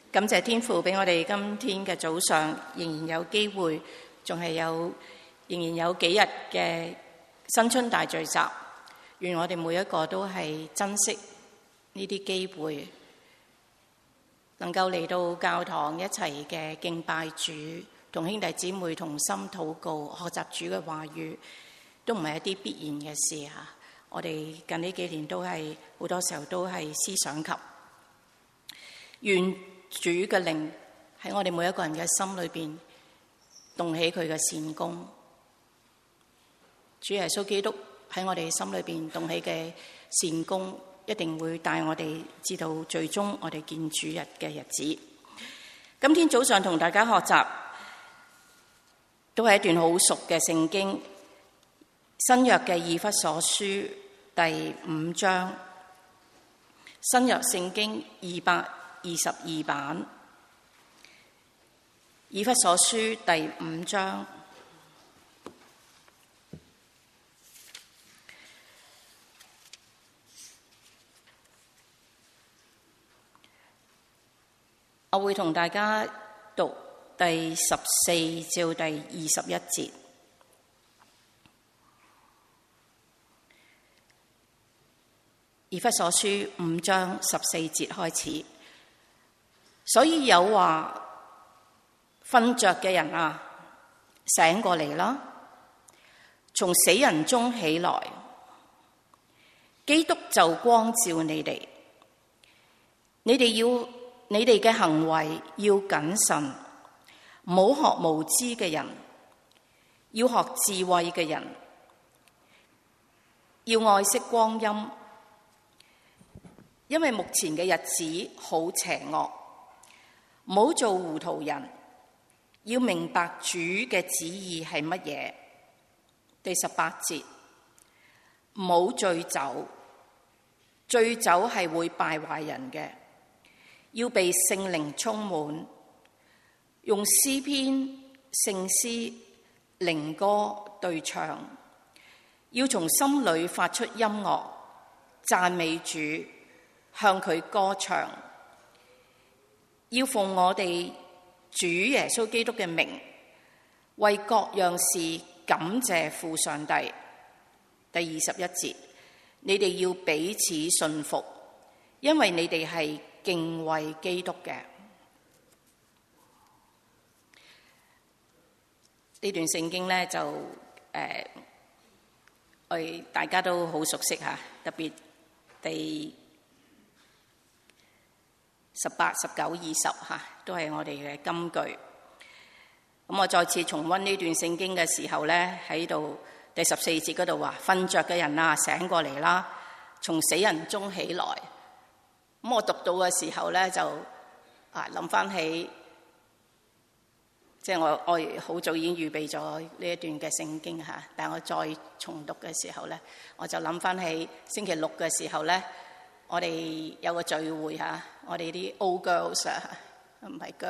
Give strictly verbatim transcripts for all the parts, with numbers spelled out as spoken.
感謝天父俾我哋今天嘅早上仍然有機會，仲係有仍然有幾日嘅新春大聚集。願我哋每一個都係珍惜呢啲機會，能夠嚟到教堂一齊嘅敬拜主，同兄弟姊妹同心禱告，學習主嘅話語，都唔係一啲必然嘅事嚇。我哋近呢幾年都係好多時候都係思想及願主嘅靈喺我哋每一個人嘅心裏邊動起佢嘅善功。主耶穌基督喺我哋心裏邊動起嘅善功，一定會帶我哋知道最終我哋見主日嘅日子。今天早上同大家學習都係一段好熟嘅聖經，新約嘅以弗所書第五章，新約聖經二百二十二版，以弗所書第五章。我會同大家讀第十四至第二十一節。以弗所書五章十四節開始，所以有話瞓着嘅人啊，醒過嚟啦，從死人中起來，基督就光照你哋，你哋要你哋嘅行為要謹慎，唔好學無知嘅人，要學智慧嘅人，要愛惜光陰，因為目前嘅日子好邪惡，唔好做糊塗人，要明白主嘅旨意係乜嘢。第十八節，唔好醉酒，醉酒係會敗壞人嘅。要被聖靈充滿，用詩篇、聖詩、靈歌對唱，要從心裏發出音樂，讚美主，向佢歌唱。要奉我哋主耶穌基督嘅名，為各樣事感謝父上帝。第二十一節，你哋要彼此信服，因為你哋係敬畏基督嘅。呢段聖經咧就誒、呃，我哋大家都好熟悉吓，特別第十八、十九、二十吓，都係我哋嘅金句。咁我再次重溫呢段聖經嘅時候咧，喺度第十四節嗰度話：瞓着嘅人啊，醒過嚟啦，從死人中起來。咁我讀到嘅時候咧，就啊諗翻起，即係我我好早已經預備咗呢一段嘅聖經嚇，但係我再重讀嘅時候咧，我就諗翻起星期六嘅時候咧，我哋有個聚會嚇，我哋啲 old girls 啊，唔係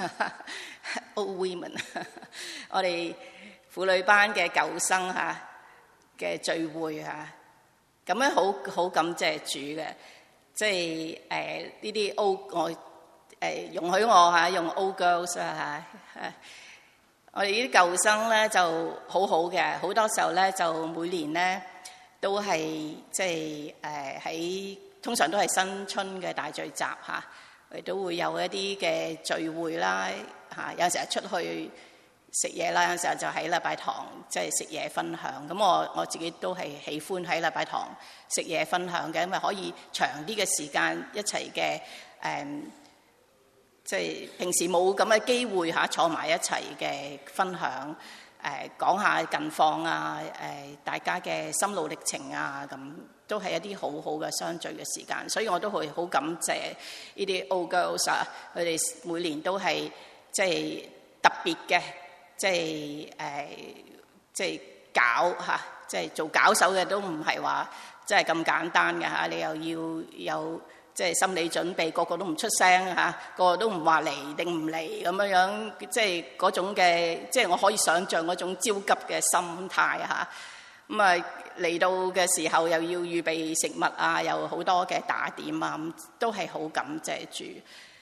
girls，old women，我哋婦女班嘅舊生嚇嘅聚會嚇，咁樣好好感謝主嘅。即係誒呢啲 old 我誒、呃、容許我嚇用 old girls 啊嚇，我哋呢啲舊生咧就好好嘅，好多時候咧就每年咧都係即係誒喺通常都係新春嘅大聚集嚇，我哋都會有一啲嘅聚會啦嚇，有時候出去食嘢啦，有時候就喺禮拜堂即係食嘢分享。咁我我自己都係喜歡喺禮拜堂食嘢分享嘅，因為可以長啲嘅時間一齊嘅誒，即係平時冇咁嘅機會嚇坐埋一齊嘅分享，誒講下近況啊，誒大家嘅心路歷程啊，咁都係一啲好好嘅相聚嘅時間。所以我都會好感謝呢啲 old girls 啊，佢哋每年都係即係特別嘅。即係誒，即係搞嚇，即係做搞手嘅都唔係話即係咁簡單嘅嚇。你又要有即係心理準備，個個都唔出聲嚇，個個都唔話嚟定唔嚟咁樣樣，即係嗰種嘅，即係我可以想像嗰種焦急嘅心態嚇。咁啊嚟到嘅時候又要預備食物啊，有好多嘅打點啊，咁都係好感謝主。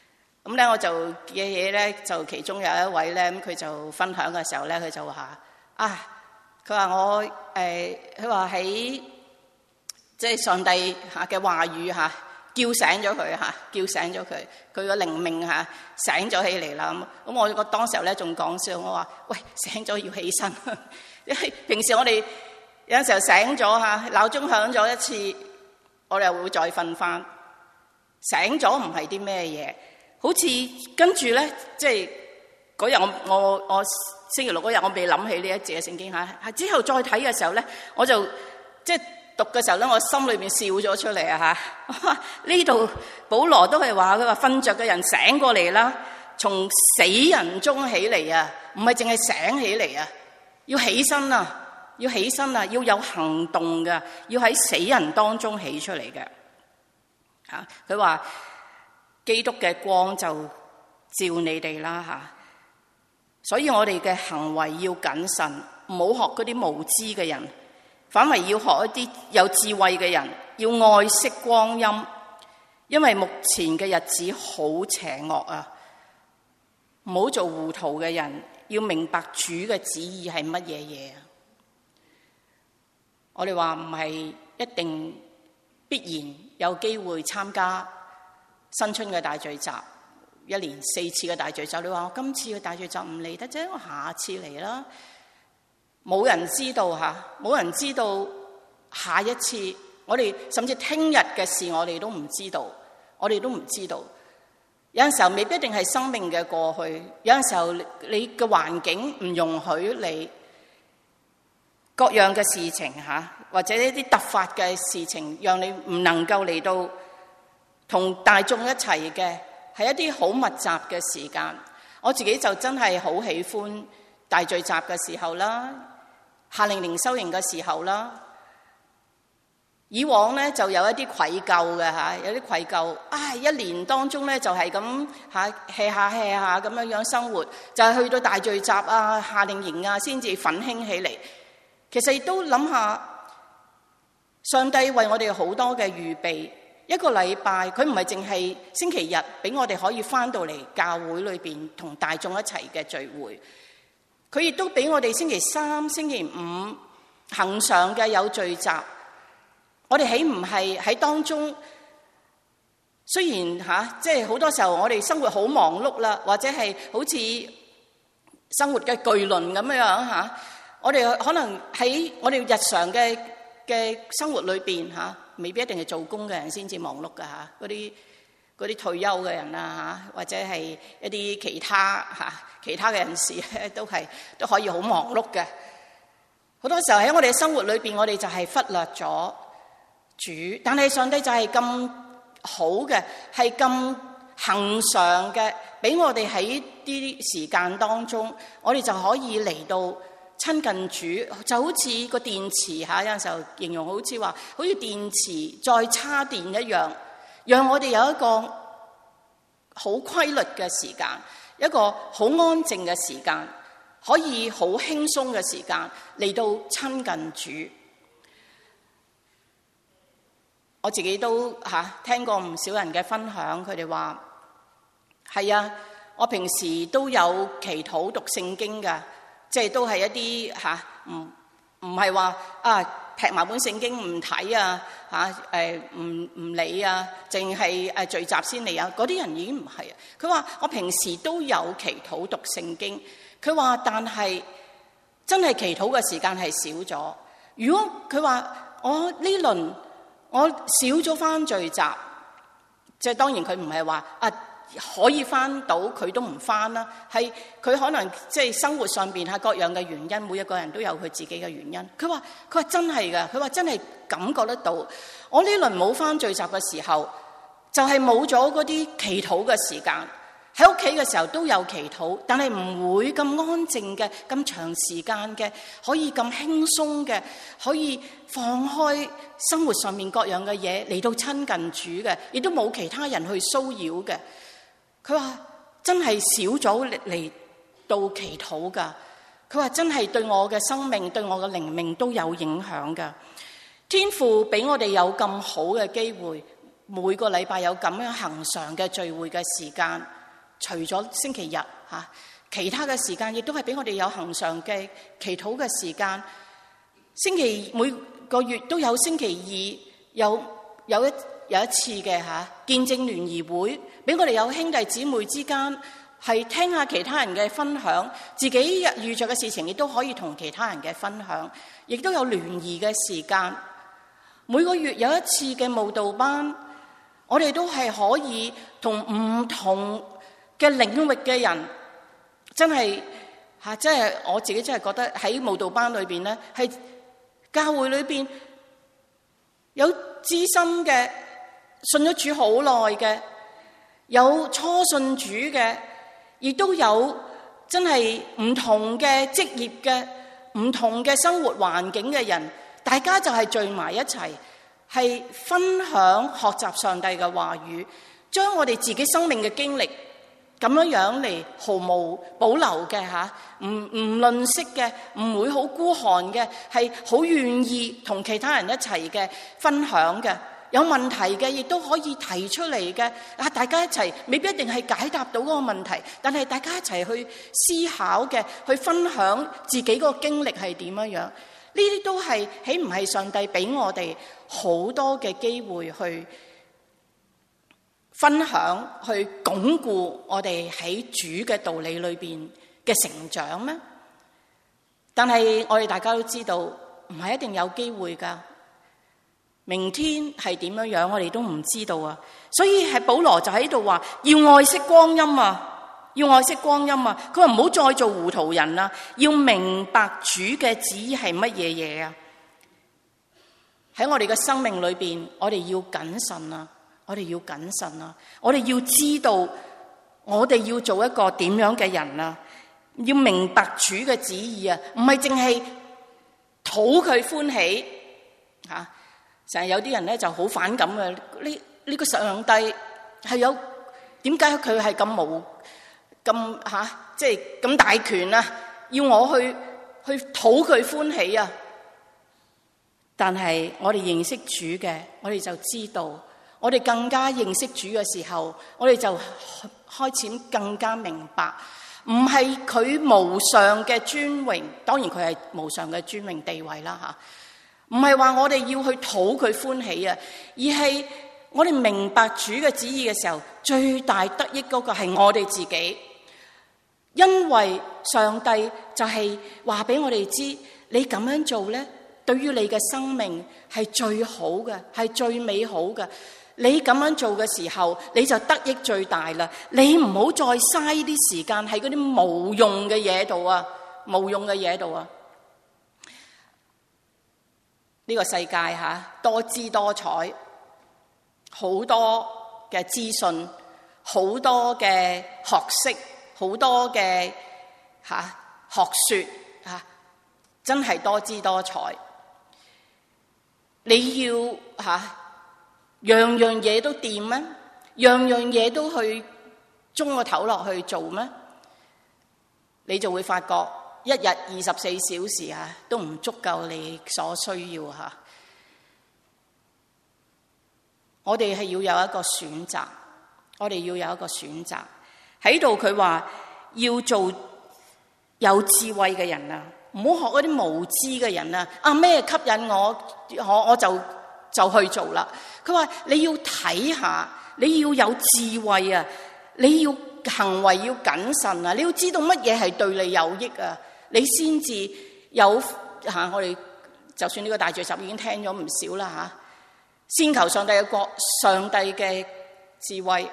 咁咧我就記起咧，就其中有一位咧，咁佢就分享嘅時候咧，佢就話啊，佢話我誒，佢話喺即係上帝嚇嘅話語嚇叫醒咗佢嚇，叫醒咗佢，佢個靈命嚇醒咗起嚟啦。咁咁我個當時候咧仲講笑，我話喂，醒咗要起身，因為平時我哋有陣時候醒咗嚇，鬧鐘響咗一次，我哋又會再瞓翻。醒咗唔係啲咩嘢，好似跟住咧，即係嗰日我我我星期六嗰日我未諗起呢一節嘅聖經嚇，係之後再睇嘅時候咧，我就即係讀嘅時候咧，我心裏邊笑咗出嚟啊嚇！呢度保羅都係話佢話瞓着嘅人醒過嚟啦，從死人中起嚟啊，唔係淨係醒起嚟啊，要起身啊，要起身啊，要有行動嘅，要喺死人當中起出嚟嘅。嚇！佢話基督嘅光就照你哋啦嚇，所以我哋嘅行為要謹慎，唔好學嗰啲無知嘅人，反為要學一啲有智慧嘅人，要愛惜光陰，因為目前嘅日子好邪惡啊！唔好做糊塗嘅人，要明白主嘅旨意係乜嘢嘢啊！我哋話唔係一定必然有機會參加新春嘅大聚集，一年四次嘅大聚集。你話我今次嘅大聚集唔嚟得啫，我下次嚟啦。冇人知道吓，冇人知道下一次，我哋甚至聽日嘅事，我哋都唔知道，我哋都唔知道。有陣時候未必一定係生命嘅過去，有陣時候你嘅環境唔容許你各樣嘅事情吓，或者一啲突發嘅事情，讓你唔能夠嚟到同大眾一齊嘅，係一啲好密集嘅時間。我自己就真係好喜歡大聚集嘅時候啦，夏令營修營嘅時候啦。以往咧就有一啲愧疚嘅吓，有啲愧疚啊！一年當中咧就係咁吓 hea 下 hea 下咁樣樣生活，就係去到大聚集啊、夏令營啊，先至奮興起嚟。其實亦都諗下，上帝為我哋好多嘅預備，一個禮拜佢唔係淨係星期日俾我哋可以翻到嚟教會裏邊同大眾一齊嘅聚會，佢亦都俾我哋星期三、星期五恆常嘅有聚集。我哋豈唔係喺當中？雖然吓，即係好多時候我哋生活好忙碌啦，或者係好似生活嘅巨輪咁樣吓，我哋可能喺我哋日常嘅嘅生活裏邊吓，未必一定係做工嘅人先至忙碌噶吓，嗰啲嗰啲退休嘅人啊吓，或者係一啲其他吓其他嘅人士咧，都係都可以好忙碌嘅。好多時候喺我哋嘅生活裏邊，我哋就係忽略咗主，但係上帝就係咁好嘅，係咁恆常嘅，俾我哋喺啲時間當中，我哋就可以嚟到親近主，就好似個電池吓，有陣時候形容好似話，好似電池再插電一樣，讓我哋有一個好規律嘅時間，一個好安靜嘅時間，可以好輕鬆嘅時間嚟到親近主。我自己都吓、啊、聽過唔少人嘅分享，佢哋話係啊，我平時都有祈禱讀聖經噶，即係都係一啲吓，唔唔係話啊劈埋本聖經唔睇啊吓，誒唔唔理啊，淨係誒聚集先嚟啊，嗰啲人已經唔係啊。佢話我平時都有祈禱讀聖經，佢話但係真係祈禱嘅時間係少咗。如果佢話我呢輪我少咗翻聚集，即係當然佢唔係話啊可以翻到佢都唔翻啦，係佢可能即係生活上邊係各樣嘅原因，每一個人都有佢自己嘅原因。佢話佢話真係噶，佢話真係感覺得到，我呢輪冇翻聚集嘅時候，就係冇咗嗰啲祈禱嘅時間。喺屋企嘅時候都有祈禱，但係唔會咁安靜嘅，咁長時間嘅，可以咁輕鬆嘅，可以放開生活上面各樣嘅嘢嚟到親近主嘅，亦都冇其他人去騷擾嘅。佢話真係少咗嚟到祈禱噶，佢話真係對我嘅生命、對我嘅靈命都有影響噶。天父俾我哋有咁好嘅機會，每個禮拜有咁樣恆常嘅聚會嘅時間。 除咗星期日嚇，其他嘅時間亦都係俾我哋有恆常嘅祈禱嘅時間。星期每個月都有星期二有有一有一次嘅嚇見證聯誼會，俾我哋有兄弟姊妹之間係聽下其他人嘅分享，自己遇着嘅事情亦都可以同其他人嘅分享，亦都有聯誼嘅時間。每個月有一次嘅慕道班，我哋都係可以同唔同嘅領域嘅人，真係嚇，即係我自己真係覺得喺慕道班裏邊咧，係教會裏邊有資深嘅信咗主好耐嘅，有初信主嘅，亦都有真係唔同嘅職業嘅、唔同嘅生活環境嘅人，大家就係聚埋一齊，係分享學習上帝嘅話語，將我哋自己生命嘅經歷咁樣樣嚟毫無保留嘅嚇，唔唔吝嗇嘅，唔會好孤寒嘅，係好願意同其他人一齊嘅分享嘅。有問題嘅亦都可以提出嚟嘅，啊大家一齊未必一定係解答到嗰個問題，但係大家一齊去思考嘅，去分享自己個經歷係點樣樣。呢啲都係豈唔係上帝俾我哋好多嘅機會去分享，去鞏固我哋喺主嘅道理裏邊嘅成長咩？但係我哋大家都知道，唔係一定有機會㗎。明天係點樣樣，我哋都唔知道啊！所以係保羅就喺度話，要愛惜光陰啊，要愛惜光陰啊！佢話唔好再做糊塗人啦，要明白主嘅旨意係乜嘢嘢啊！喺我哋嘅生命裏邊，我哋要謹慎啊！我哋要謹慎啊！我哋要知道，我哋要做一個點樣嘅人啊！要明白主嘅旨意啊！唔係淨係討佢歡喜吓。成日有啲人咧就好反感嘅，呢呢個上帝係有點解佢係咁無咁吓，即係咁大權啊？要我去去討佢歡喜啊？但係我哋認識主嘅，我哋就知道，我哋更加認識主嘅時候，我哋就開始更加明白，唔係佢無上嘅尊榮，當然佢係無上嘅尊榮地位啦吓。唔係話我哋要去討佢歡喜啊，而係我哋明白主嘅旨意嘅時候，最大得益嗰個係我哋自己，因為上帝就係話俾我哋知，你咁樣做咧，對於你嘅生命係最好嘅，係最美好嘅。你咁樣做嘅時候，你就得益最大啦。你唔好再嘥啲時間喺嗰啲冇用嘅嘢度啊，冇用嘅嘢度啊。呢個世界嚇多姿多彩，好多嘅資訊，好多嘅學識，好多嘅嚇學説嚇，真係多姿多彩。你要嚇樣樣嘢都掂咩？樣樣嘢都去中個頭落去做咩？你就會發覺，一日二十四小時啊，都唔足夠你所需要吓。我哋係要有一個選擇，我哋要有一個選擇喺度。佢話要做有智慧嘅人啊，唔好學嗰啲無知嘅人啊。啊咩吸引我，我我就就去做啦。佢話你要睇下，你要有智慧啊，你要行為要謹慎啊，你要知道乜嘢係對你有益啊。你先至有吓、啊，我哋就算呢個大聚集已經聽咗唔少啦吓。先求上帝嘅國，上帝嘅智慧，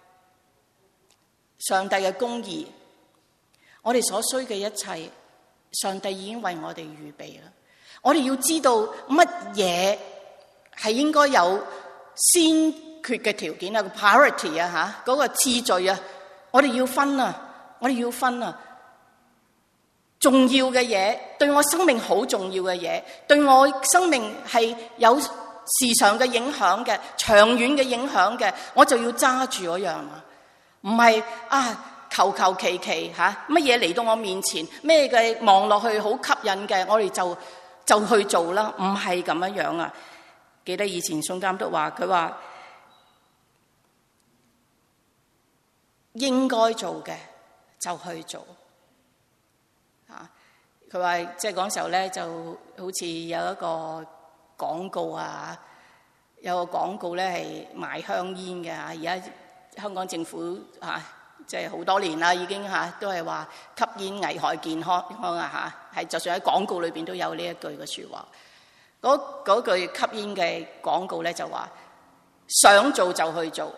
上帝嘅公義，我哋所需嘅一切，上帝已經為我哋預備啦。我哋要知道乜嘢係應該有先決嘅條件啊，個 priority 啊吓，嗰個次序啊，我哋要分啊，我哋要分啊。重要嘅嘢，對我生命好重要嘅嘢，對我生命係有時常嘅影響嘅，長遠嘅影響嘅，我就要揸住嗰樣啊！唔係啊，求求其其吓，乜嘢嚟到我面前，咩嘅望落去好吸引嘅，我哋就就去做啦，唔係咁樣樣啊！記得以前宋監督話，佢話應該做嘅就去做。啊，佢話即係嗰時候咧，就好似有一個廣告啊，有個廣告咧係賣香煙嘅。而家香港政府啊，即係好多年啦，已經嚇、啊、都係話吸煙危害健康啊嚇，係就算喺廣告裏邊都有呢一句嘅説話。嗰句吸煙嘅廣告咧就話想做就去做，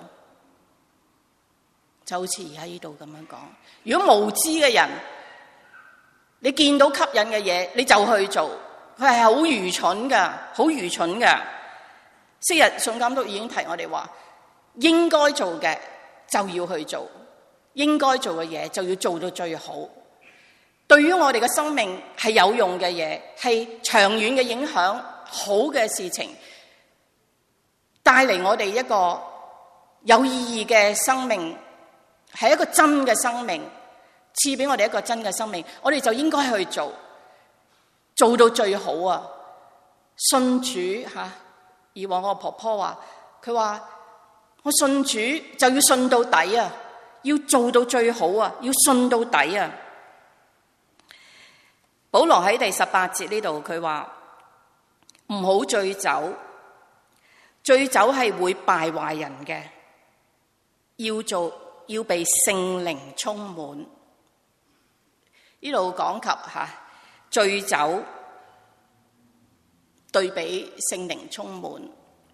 就好似而家呢度咁樣講。如果無知嘅人，你見到吸引嘅嘢你就去做，佢係好愚蠢噶，好愚蠢噶。昔日宋監督已經提我哋話，應該做嘅就要去做，應該做嘅嘢就要做到最好。對於我哋嘅生命係有用嘅嘢，係長遠嘅影響，好嘅事情，帶嚟我哋一個有意義嘅生命，係一個真嘅生命，賜俾我哋一個真嘅生命，我哋就應該去做，做到最好啊！信主吓，以往我婆婆話，佢話我信主就要信到底啊，要做到最好啊，要信到底啊！保羅喺第十八節呢度，佢話唔好醉酒，醉酒係會敗壞人嘅，要做要被聖靈充滿。呢度講及吓醉酒對比聖靈充滿。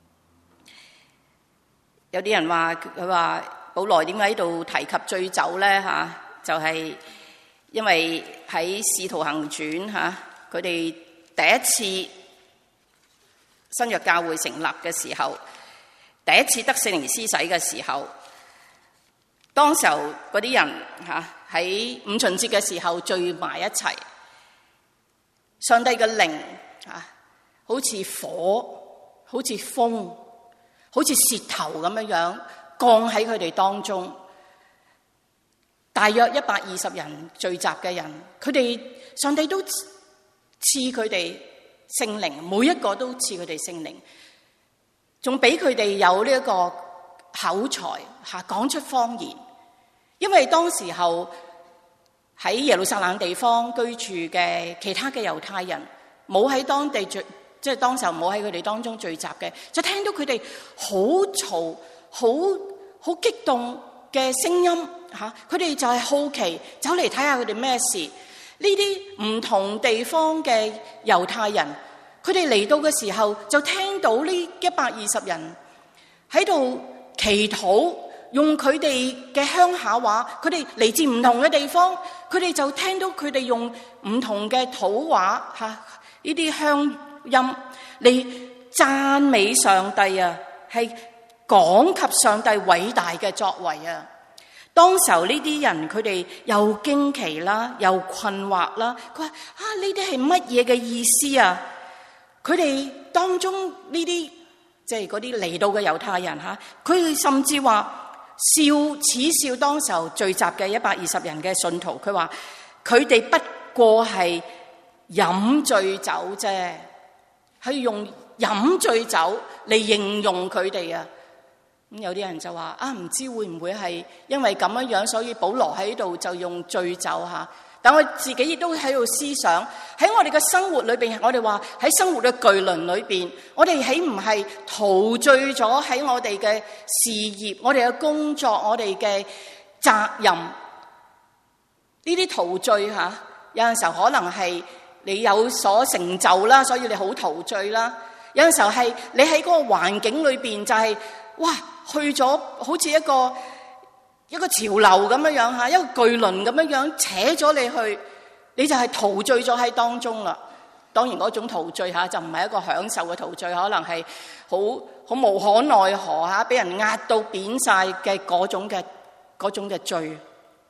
有啲人話佢話保羅點解喺度提及醉酒咧吓？就係、是、因為喺使徒行傳吓，佢哋第一次新約教會成立嘅時候，第一次得聖靈施洗嘅時候，當時候嗰啲人吓喺五旬節嘅時候聚埋一齊，上帝嘅靈吓好似火，好似風，好似舌頭咁樣樣降喺佢哋當中。大約一百二十人聚集嘅人，佢哋上帝都賜佢哋聖靈，每一個都賜佢哋聖靈，仲俾佢哋有呢一個口才吓，講出方言。因為當時候喺耶路撒冷地方居住嘅其他嘅猶太人，冇喺當地聚，即係當時候冇喺佢哋當中聚集嘅，就聽到佢哋好嘈、好好激動嘅聲音吓，佢哋就係好奇走嚟睇下佢哋咩事。呢啲唔同地方嘅猶太人，佢哋嚟到嘅時候就聽到呢一百二十人喺度祈禱，用佢哋嘅鄉下話，佢哋嚟自唔同嘅地方，佢哋就聽到佢哋用唔同嘅土話吓，呢啲鄉音嚟讚美上帝啊，係講及上帝偉大嘅作為啊！當時候呢啲人佢哋又驚奇啦，又困惑啦。佢話啊，呢啲係乜嘢嘅意思啊？佢哋當中呢啲即係嗰啲嚟到嘅猶太人吓，佢哋甚至話笑恥笑當時候聚集嘅一百二十人嘅信徒。佢話佢哋不過係飲醉酒啫，係用飲醉酒嚟形容佢哋啊！咁有啲人就話啊，唔知會唔會係因為咁樣樣，所以保羅喺度就用醉酒吓。但我自己亦都喺度思想，喺我哋嘅生活裏邊，我哋話喺生活嘅巨輪裏邊，我哋豈唔係陶醉咗喺我哋嘅事業、我哋嘅工作、我哋嘅責任？呢啲陶醉吓，有陣時候可能係你有所成就啦，所以你好陶醉啦。有陣時候係你喺嗰個環境裏邊就係、是、哇。去咗好似一個一個潮流咁樣樣吓，一個巨輪咁樣樣扯咗你去，你就係陶醉咗喺當中啦。當然嗰種陶醉吓就唔係一個享受嘅陶醉，可能係好好無可奈何吓，俾人壓到扁晒嘅嗰種嘅嗰種嘅醉。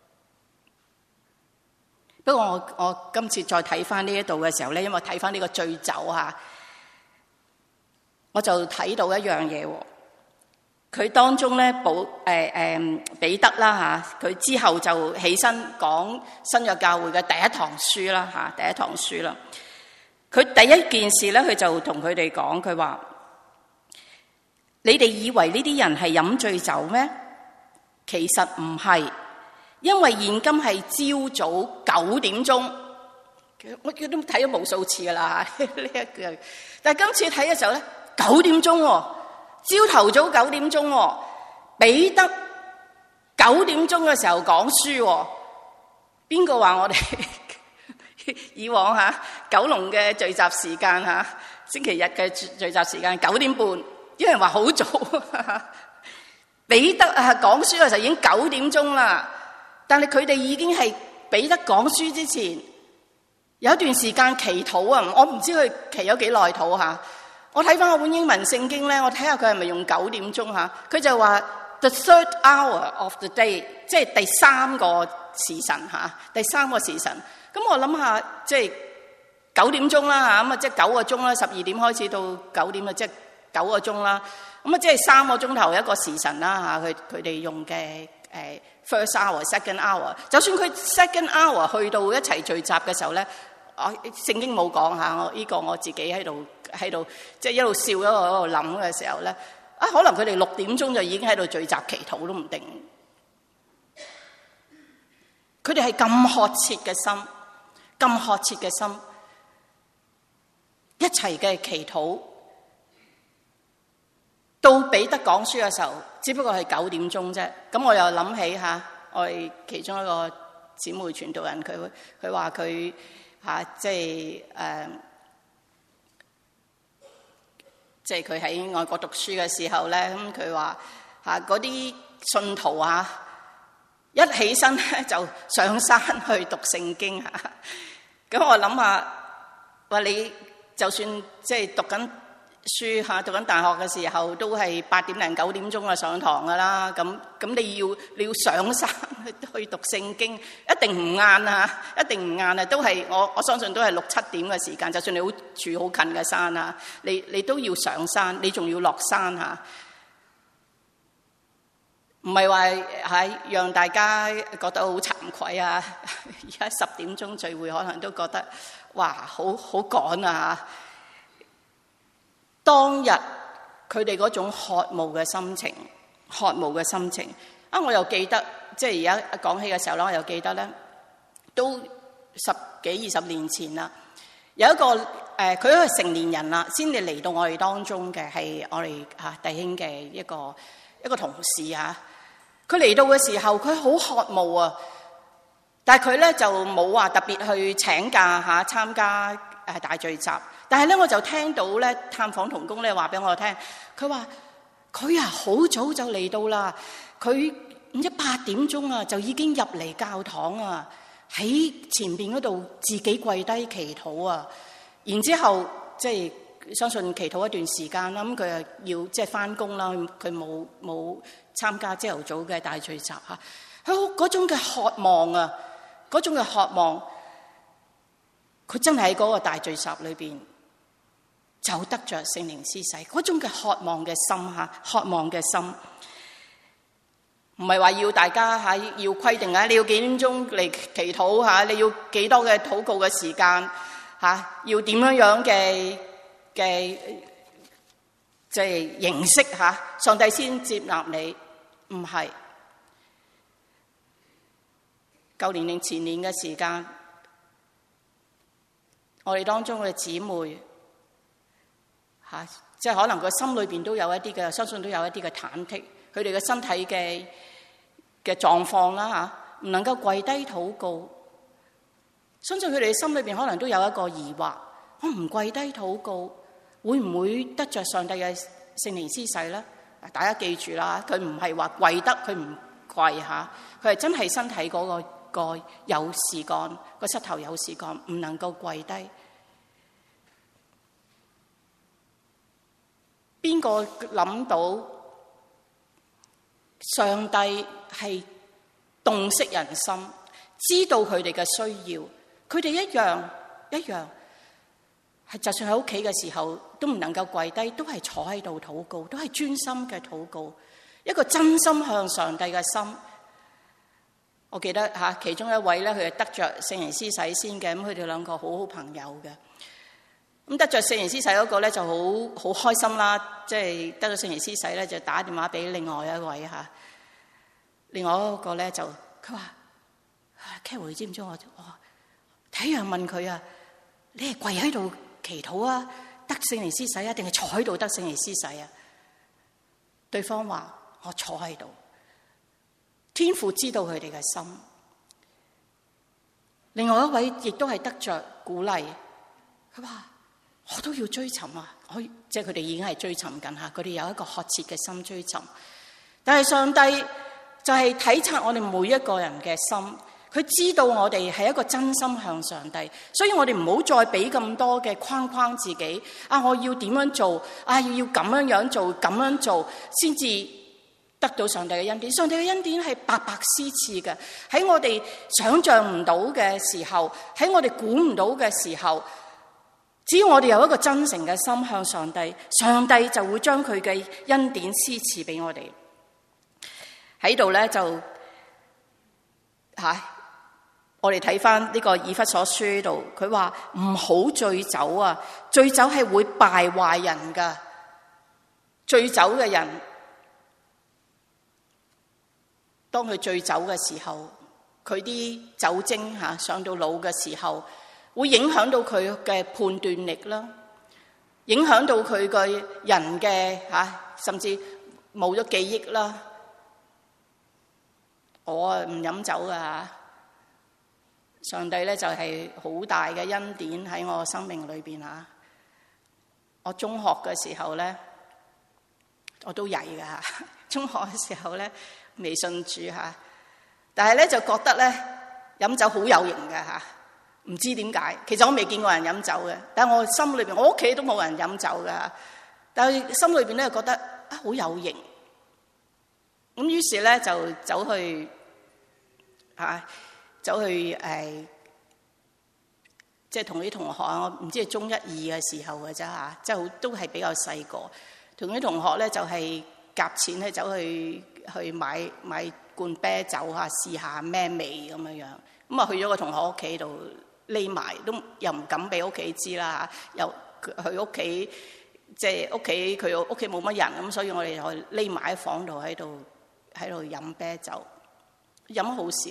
不過我我今次再睇翻呢一度嘅時候咧，因為睇翻呢個醉酒吓，我就睇到一樣嘢。佢當中咧，保誒誒彼得啦嚇，佢之後就起身講新約教會嘅第一堂書啦嚇，第一堂書啦。佢第一件事咧，佢就同佢哋講，佢話：你哋以為呢啲人係飲醉酒咩？其實唔係， 因為現今係朝早九點鐘，我都睇咗無數次噶啦呢一句。但係今次睇嘅時候咧，九點鐘，朝頭早九點鐘，彼得九點鐘嘅時候講書。邊個話我哋以往吓九龍嘅聚集時間吓，星期日嘅聚集時間九點半，有人話好早。彼得啊講書嘅時候已經九點鐘啦，但係佢哋已經係彼得講書之前有一段時間祈禱啊！我唔知佢祈咗幾耐禱吓。我睇翻嗰本英文聖經咧，我睇下佢係咪用九點鐘吓？佢就話 the third hour of the day， 即係第三個時辰吓，第三個時辰。咁我諗下，即係九點鐘啦吓，咁啊即係九個鐘啦，十二點開始到九點啊，即係九個鐘啦。咁啊即係三個鐘頭一個時辰啦吓，佢佢哋用嘅誒 first hour、second hour。就算佢 second hour 去到一齊聚集嘅時候咧，我聖經冇講吓，我呢個我自己喺度喺度即係一路笑一路喺度諗嘅時候咧，啊可能佢哋六點鐘就已經喺度聚集祈禱都唔定。佢哋係咁渴切嘅心，咁渴切嘅心，一齊嘅祈禱。到彼得講書嘅時候，只不過係九點鐘啫。咁我又諗起吓，我哋其中一個姊妹傳道人，佢佢話佢吓，即係誒，即係佢喺外國讀書嘅時候咧，咁佢話吓嗰啲信徒啊，一起身咧就上山去讀聖經吓。咁我諗下，話你就算即係讀緊書吓，讀緊大學嘅時候都係八點零九點鐘啊上堂噶啦，咁咁你要你要上山去讀聖經，一定唔晏啊，一定唔晏啊，都係我我相信都係六七點嘅時間，就算你好住好近嘅山啊，你你都要上山，你仲要落山吓，唔係話係讓大家覺得好慚愧啊！而家十點鐘聚會，可能都覺得哇，好好趕啊！當日佢哋嗰種渴慕嘅心情，渴慕嘅心情啊！我又記得，即係而家講起嘅時候咧，我又記得咧，都十幾二十年前啦，有一個誒，佢都係成年人啦，先至嚟到我哋當中嘅，係我哋嚇弟兄嘅一個一個同事啊。佢嚟到嘅時候，佢好渴慕啊，但係佢咧就冇話特別去請假嚇參加誒大聚集。但係咧，我就聽到咧探訪同工咧話俾我聽，佢話佢啊好早就嚟到啦，佢唔知八點鐘啊就已經入嚟教堂啊，喺前邊嗰度自己跪低祈禱啊，然之後即係相信祈禱一段時間啦，咁佢啊要即係翻工啦，佢冇冇參加朝頭早嘅大聚集嚇，佢嗰種嘅渴望啊，嗰種嘅渴望，佢真係喺嗰個大聚集裏邊。就得着聖靈施洗，嗰種嘅渴望嘅心吓，渴望嘅心，唔係話要大家吓要規定啊，你要幾點鐘嚟祈禱吓，你要幾多嘅禱告嘅時間吓，要點樣樣嘅嘅即係形式吓，上帝先接納你，唔係。舊年定前年嘅時間，我哋當中嘅姊妹。吓，即係可能個心裏邊都有一啲嘅，相信都有一啲嘅忐忑，佢哋嘅身體嘅嘅狀況啦吓，唔能夠跪低禱告。相信佢哋嘅心裏邊可能都有一個疑惑：我唔跪低禱告，會唔會得着上帝嘅聖靈施洗咧？大家記住啦，佢唔係話跪得，佢唔跪吓，佢係真係身體嗰個個有事幹，個膝頭有事幹，唔能夠跪低。邊個諗到上帝係洞悉人心，知道佢哋嘅需要，佢哋一樣一樣係，就算喺屋企嘅時候都唔能夠跪低，都係坐喺度禱告，都係專心嘅禱告，一個真心向上帝嘅心。我記得吓，其中一位咧，佢係得着聖靈施洗先嘅，咁佢哋兩個好好朋友嘅。咁得着聖靈施洗嗰個咧就好好開心啦，即係得咗聖靈施洗咧就打電話俾另外一位吓，另外一個咧就佢話 Carol， 你知唔知我？我第一樣問佢啊，你係跪喺度祈禱啊，得聖靈施洗啊，定係坐喺度得聖靈施洗啊？對方話我坐喺度。天父知道佢哋嘅心。另外一位亦都係得着鼓勵，佢話我都要追尋啊！我即係佢哋已經係追尋緊吓，佢哋有一個渴切嘅心追尋。但係上帝就係體察我哋每一個人嘅心，佢知道我哋係一個真心向上帝，所以我哋唔好再俾咁多嘅框框自己啊！我要點樣做啊？要要咁樣樣做，咁樣做先至得到上帝嘅恩典。上帝嘅恩典係白白施賜嘅，喺我哋想象唔到嘅時候，喺我哋估唔到嘅時候，只要我哋有一個真誠嘅心向上帝，上帝就會將佢嘅恩典施賜俾我哋。喺度咧就吓、啊，我哋睇翻呢個以弗所書度，佢話唔好醉酒啊，醉酒係會敗壞人噶，醉酒嘅人。當佢醉酒嘅時候，佢啲酒精吓上到腦嘅時候，會影響到佢嘅判斷力啦，影響到佢個人嘅吓，甚至冇咗記憶啦。我啊唔飲酒噶吓，上帝咧就係好大嘅恩典喺我生命裏邊吓。我中學嘅時候咧，我都曳噶吓，中學嘅時候咧。未信主吓，但係咧就覺得咧飲酒好有型嘅吓，唔知點解。其實我未見過人飲酒嘅，但係我心裏邊，我屋企都冇人飲酒嘅，但係心裏邊咧覺得啊好有型。咁於是咧就走去吓，走去誒，即係同啲同學，我唔知係中一二嘅時候嘅啫吓，即係都係比較細個，同啲同學咧就係夾錢咧走去。去買買罐啤酒嚇，試下咩味咁樣樣。咁啊去咗個同學屋企度匿埋，都又唔敢俾屋企知啦嚇。又去屋企，即係屋企佢屋企冇乜人咁，所以我哋就匿埋喺房度喺度喺度飲啤酒，飲好少。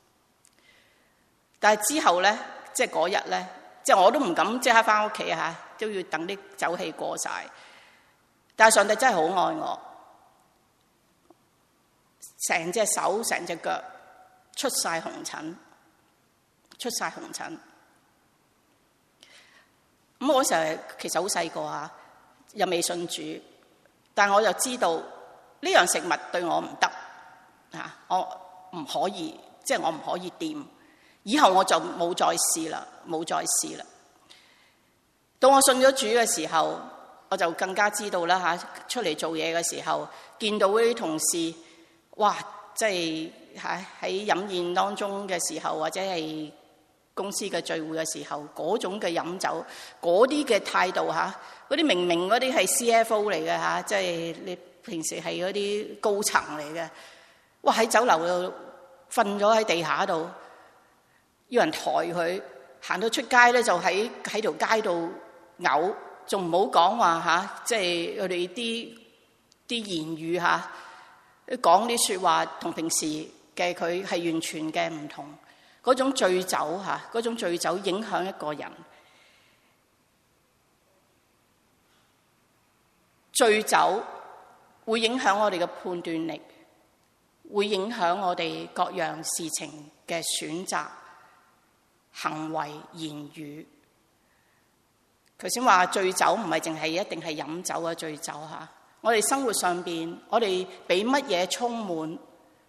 但係之後咧，即係嗰日咧，即係我都唔敢即刻翻屋企嚇，都要等啲酒氣過晒。但係上帝真係好愛我。成隻手、成隻腳出晒紅疹，出晒紅疹。咁嗰時候其實好細個啊，又未信主，但我就知道呢樣食物對我唔得啊，我唔可以，即係我唔可以掂。以後我就冇再試啦，冇再試啦。到我信咗主嘅時候，我就更加知道啦吓。出嚟做嘢嘅時候，見到嗰啲同事。哇！即係喺喺飲宴當中嘅時候，或者係公司嘅聚會嘅時候，嗰種嘅飲酒，嗰啲嘅態度嚇，嗰啲明明嗰啲係 C F O 嚟嘅嚇，即係你平時係嗰啲高層嚟嘅。哇！喺酒樓度瞓咗喺地下度，要人抬佢，行到出街咧就喺喺條街度嘔，仲唔好講話嚇，即係佢哋啲啲言語嚇。講啲説話同平時嘅佢係完全嘅唔同，嗰種醉酒嚇，嗰種醉酒影響一個人。醉酒會影響我哋嘅判斷力，會影響我哋各樣事情嘅選擇、行為、言語。頭先話醉酒唔係淨係一定係飲酒嘅醉酒嚇。我哋生活上邊，我哋俾乜嘢充滿？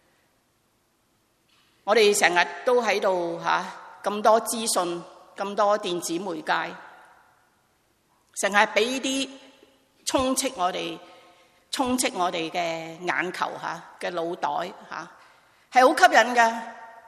我哋成日都喺度吓，咁多資訊，咁多電子媒介，成日俾啲充斥我哋，充斥我哋嘅眼球吓嘅腦袋吓，係好吸引㗎。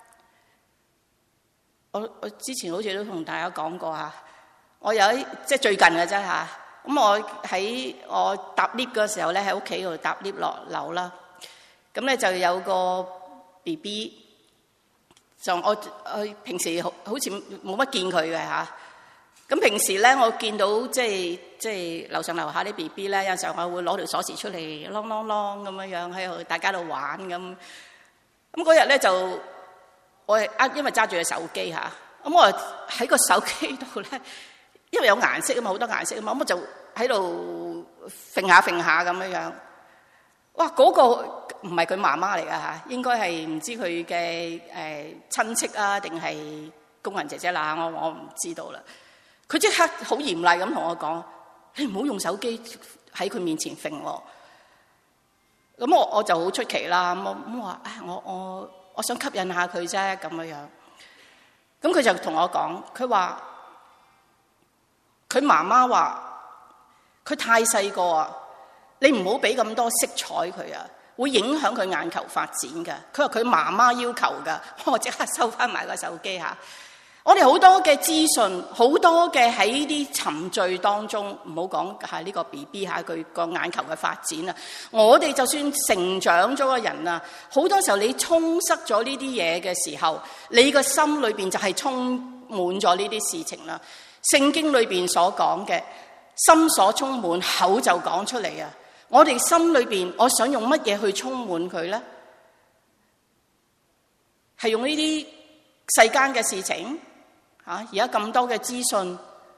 我我之前好似都同大家講過吓，我有一即係最近嘅啫吓。咁我喺我搭 lift 嘅時候咧，喺屋企度搭 lift 落樓啦。咁咧就有個 B B， 就我我平時好好似冇乜見佢嘅嚇。咁平時咧，我見到即係即係樓上樓下啲 B B 咧，有時候我會攞條鎖匙出嚟，啷啷啷咁樣樣喺度大家度玩咁。咁嗰日咧就我我係啊，因為揸住個手機嚇，咁我喺個手機度咧，因為有顏色啊嘛，好多顏色啊嘛，咁我就喺度揈下揈下咁樣樣。哇！嗰、那個唔係佢媽媽嚟㗎嚇，應該係唔知佢嘅誒親戚啊，定係工人姐姐啦，我我唔知道啦。佢即刻好嚴厲咁同我講：你唔好用手機喺佢面前揈喎。咁我我就好出奇啦，咁我咁我話：唉，我我我想吸引下佢啫，咁樣樣。咁佢就同我講，佢話佢媽媽話佢太細個啊。你唔好俾咁多色彩佢啊，會影響佢眼球發展㗎。佢話佢媽媽要求㗎，我即刻收翻埋個手機嚇。我哋好多嘅資訊，好多嘅喺啲沉醉當中，唔好講係呢個 B B 嚇佢個眼球嘅發展啊。我哋就算成長咗個人啊，好多時候你充塞咗呢啲嘢嘅時候，你個心裏邊就係充滿咗呢啲事情啦。聖經裏邊所講嘅，心所充滿，口就講出嚟啊。我哋心裏邊，我想用乜嘢去充滿佢咧？係用呢啲世間嘅事情嚇？而家咁多嘅資訊，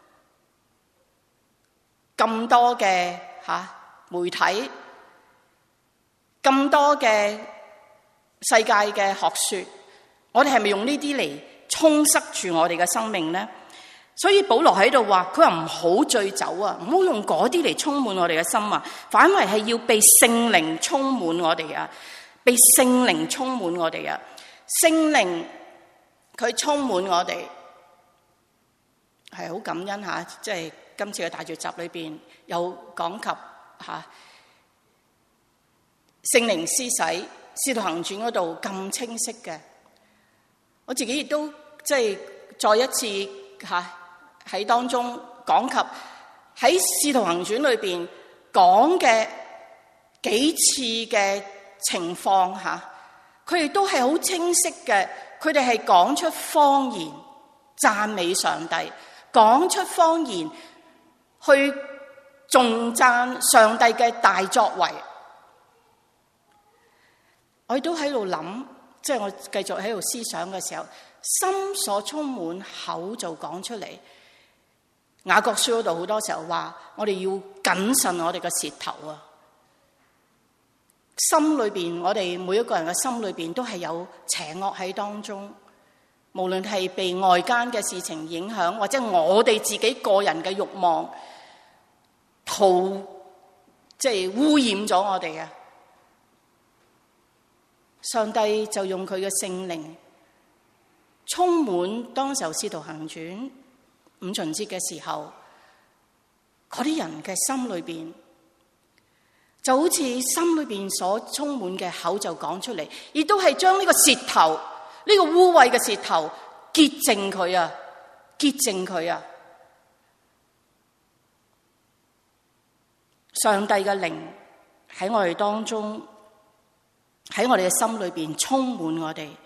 咁多嘅嚇媒體，咁多嘅世界嘅學説，我哋係咪用呢啲嚟充塞住我哋嘅生命咧？所以保羅喺度話，佢話唔好醉酒啊，唔好用嗰啲嚟充滿我哋嘅心啊，反為係要被聖靈充滿我哋啊，被聖靈充滿我哋啊，聖靈佢充滿我哋，係好感恩吓，即係今次嘅大聚集裏邊有講及吓聖靈施洗，使徒行傳嗰度咁清晰嘅，我自己亦都即係再一次吓。喺當中講及喺《使徒行傳》裏邊講嘅幾次嘅情況下，佢哋都係好清晰嘅。佢哋係講出方言讚美上帝，講出方言去頌讚上帝嘅大作為。我亦都喺度諗，即係我繼續喺度思想嘅時候，心所充滿，口就講出嚟。雅各書嗰度好多時候話，我哋要謹慎我哋嘅舌頭啊！心裏邊，我哋每一個人嘅心裏邊都係有邪惡喺當中，無論係被外間嘅事情影響，或者我哋自己個人嘅慾望，塗即係污染咗我哋啊！上帝就用佢嘅聖靈充滿當時候使徒行傳五旬節嘅時候，嗰啲人嘅心裏邊就好似心裏邊所充滿嘅口就講出嚟，亦都係將呢個舌頭，呢個污穢嘅舌頭潔淨佢啊，潔淨佢啊！上帝嘅靈喺我哋當中，喺我哋嘅心裏邊充滿我哋。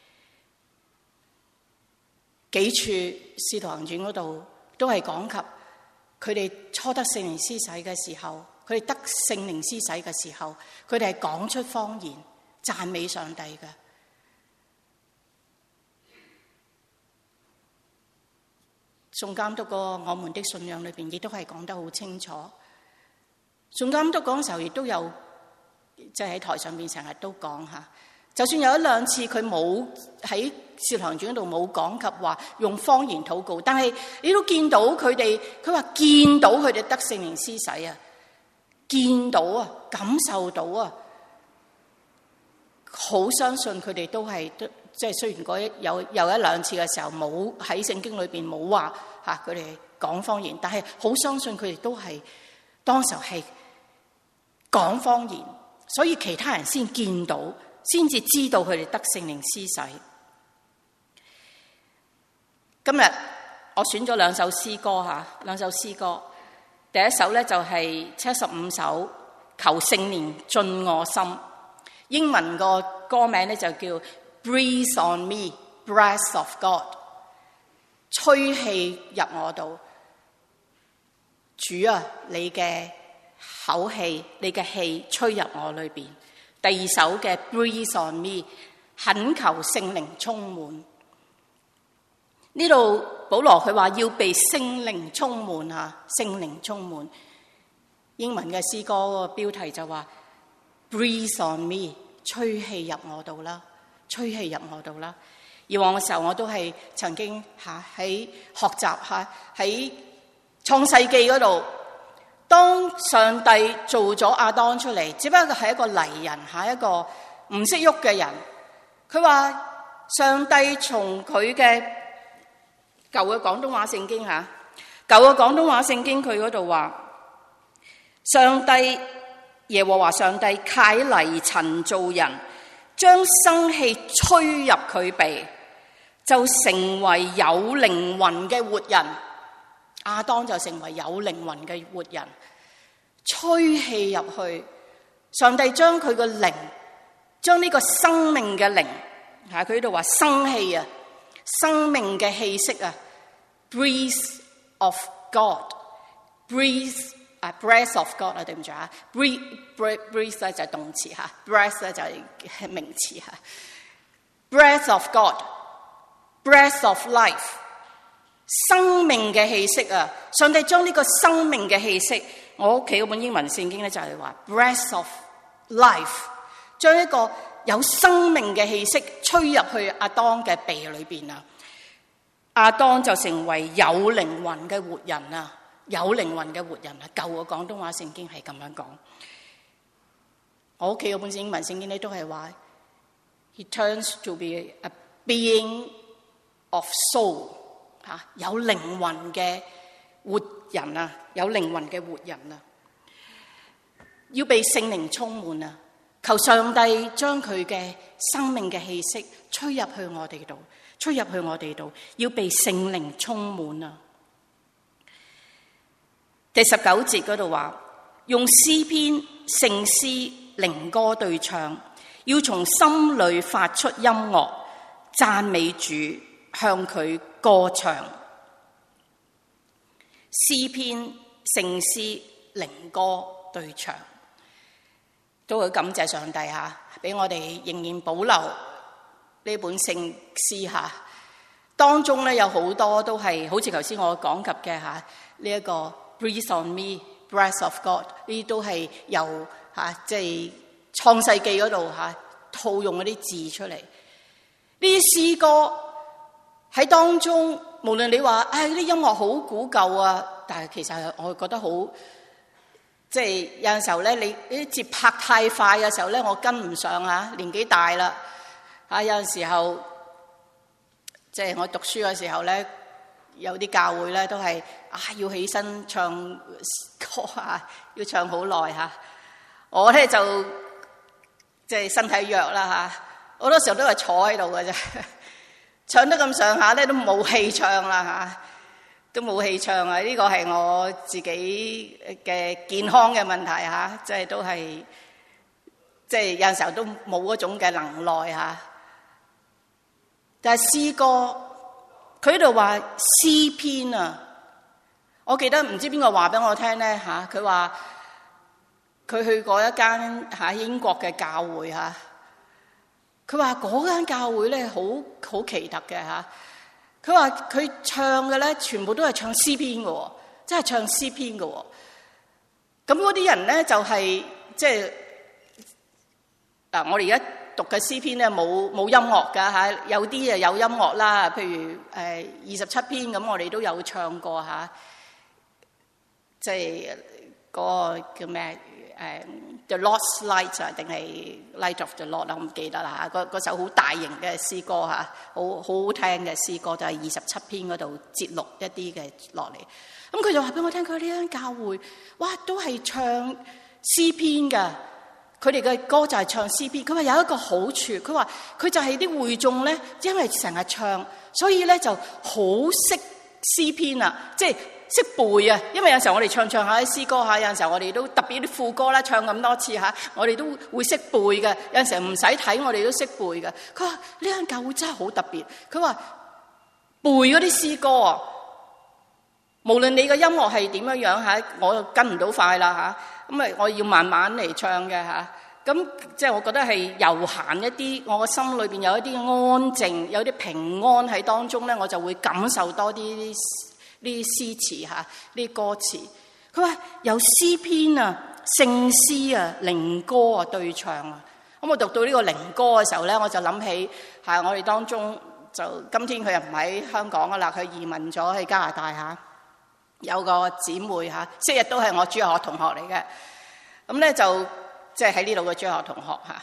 幾處使徒行傳嗰度都係講及佢哋初得聖靈施洗嘅時候，佢哋得聖靈施洗嘅時候，佢哋係講出方言讚美上帝嘅。宋監督個我們的信仰裏邊亦都係講得好清楚。宋監督嗰時候亦都有即係喺台上邊成日都講吓，就算有一兩次佢冇喺使徒行傳嗰度冇講及話用方言禱告，但係你都見到佢哋，佢話見到佢哋得聖靈施洗啊，見到啊，感受到啊，好相信佢哋都係都即係雖然嗰一有有一兩次嘅時候冇喺聖經裏邊冇話吓佢哋講方言，但係好相信佢哋都係當時候係講方言，所以其他人先見到，先至知道佢哋得聖靈施洗。今日我選咗兩首詩歌吓，兩首詩歌。第一首咧就係七十五首求聖靈進我心，英文個歌名咧就叫 Breathe on me, Breath of God， 吹氣入我度。主啊，你嘅口氣，你嘅氣吹入我裏邊。第二首嘅 Breathe on me， 懇求聖靈充滿。呢度保羅佢話要被聖靈充滿啊，聖靈充滿。英文嘅詩歌個標題就話 Breathe on me， 吹氣入我度啦，吹氣入我度啦。以往嘅時候我都係曾經吓喺學習吓喺創世記嗰度，當上帝做咗亞當出嚟，只不過係一個泥人吓，一個唔識喐嘅人。佢話上帝從佢嘅舊嘅廣東話聖經吓，舊嘅廣東話聖經佢嗰度話，上帝耶和華上帝揩泥塵造人，將生氣吹入佢鼻，就成為有靈魂嘅活人。亞當就成為有靈魂嘅活人，吹氣入去，上帝將佢個靈，將呢個生命嘅靈，吓佢呢度話生氣啊，生命嘅氣息啊 ，breath of God，breathe 啊 breath of God 啊，對唔住啊 breathe breathe 咧就係動詞吓 ，breath 咧就係名詞吓 ，breath of God，breath of life， 生命嘅氣息啊！上帝將呢個生命嘅氣息，我屋企嗰本英文聖經咧就係話 breath of life， 將一個有生命嘅氣息吹入去亞當嘅鼻裏邊啊！亞當就成為有靈魂嘅活人啊！有靈魂嘅活人啊！舊嘅廣東話聖經係咁樣講，我屋企嗰本英文聖經咧都係話 He turns to be a being of soul， 吓有靈魂嘅活人啊！有靈魂嘅活人啊！要被聖靈充滿啊！求上帝將佢嘅生命嘅氣息吹入去我哋度，吹入去我哋度，要被聖靈充滿啊！第十九節嗰度話，用詩篇、聖詩、靈歌對唱，要從心裏發出音樂，讚美主，向佢歌唱。詩篇、聖詩、靈歌對唱，都會感謝上帝吓，俾我哋仍然保留呢本聖詩吓。當中咧有好多都係好似頭先我講及嘅吓，呢一個 Breathe on me, breath of God， 呢啲都係由吓即係創世記嗰度吓套用嗰啲字出嚟。呢啲詩歌喺當中，無論你話唉啲音樂好古舊啊，但係其實我覺得好，即係有陣時候咧，你呢啲節拍太快嘅時候咧，我跟唔上啊，年紀大啦吓，有陣時候即係我讀書嘅時候咧。有啲教會咧都係啊要起身唱歌啊，要唱好耐嚇。我咧就即係身體弱啦嚇，好多時候都係坐喺度嘅啫，唱得咁上下咧都冇氣唱啦嚇，都冇氣唱啊！呢個係我自己嘅健康嘅問題嚇，即係都係即係有陣時候都冇嗰種嘅能耐嚇。但係詩歌。佢喺度話詩篇啊，我記得唔知邊個話俾我聽咧吓，佢話佢去過一間喺英國嘅教會吓，佢話嗰間教會咧好好奇特嘅吓，佢話佢唱嘅咧全部都係唱詩篇嘅，即係唱詩篇嘅。咁嗰啲人咧就係即係嗱，我哋而家讀嘅詩篇咧冇冇音樂噶吓，有啲啊有音樂啦，譬如誒二十七篇咁，我哋都有唱過吓，即係嗰個叫咩誒 The Lord's Light 啊，定係 Light of the Lord 啊，我唔記得啦吓，嗰嗰首好大型嘅詩歌吓，好好好聽嘅詩歌，就係二十七篇嗰度節錄一啲嘅落嚟。咁佢就話俾我聽，佢呢間教會，哇，都係唱詩篇噶。佢哋嘅歌就係唱詩篇，佢話有一個好處，佢話佢就係啲會眾咧，因為成日唱，所以咧就好識詩篇啊，即係識背啊。因為有時候我哋唱唱下啲詩歌吓，有陣時候我哋都特別啲副歌啦，唱咁多次吓，我哋都會識背嘅。有陣時候唔使睇，我哋都識背嘅。佢話呢間教會真係好特別，佢話背嗰啲詩歌啊，無論你嘅音樂係點樣樣吓，我跟唔到快啦吓。咁啊，我要慢慢嚟唱嘅吓， 咁即係我覺得係悠閒一啲，我個心裏邊有一啲安靜，有啲平安喺當中咧，我就會感受多啲呢啲詩詞嚇，呢啲歌詞。佢話有詩篇啊、聖詩啊、靈歌啊對唱啊。咁我讀到呢個靈歌嘅時候咧，我就諗起係我哋當中就今天佢又唔喺香港噶啦，佢移民咗去加拿大嚇。有個姊妹嚇，昔日都係我主學同學嚟嘅，咁咧就。即係喺呢度嘅中學同學嚇，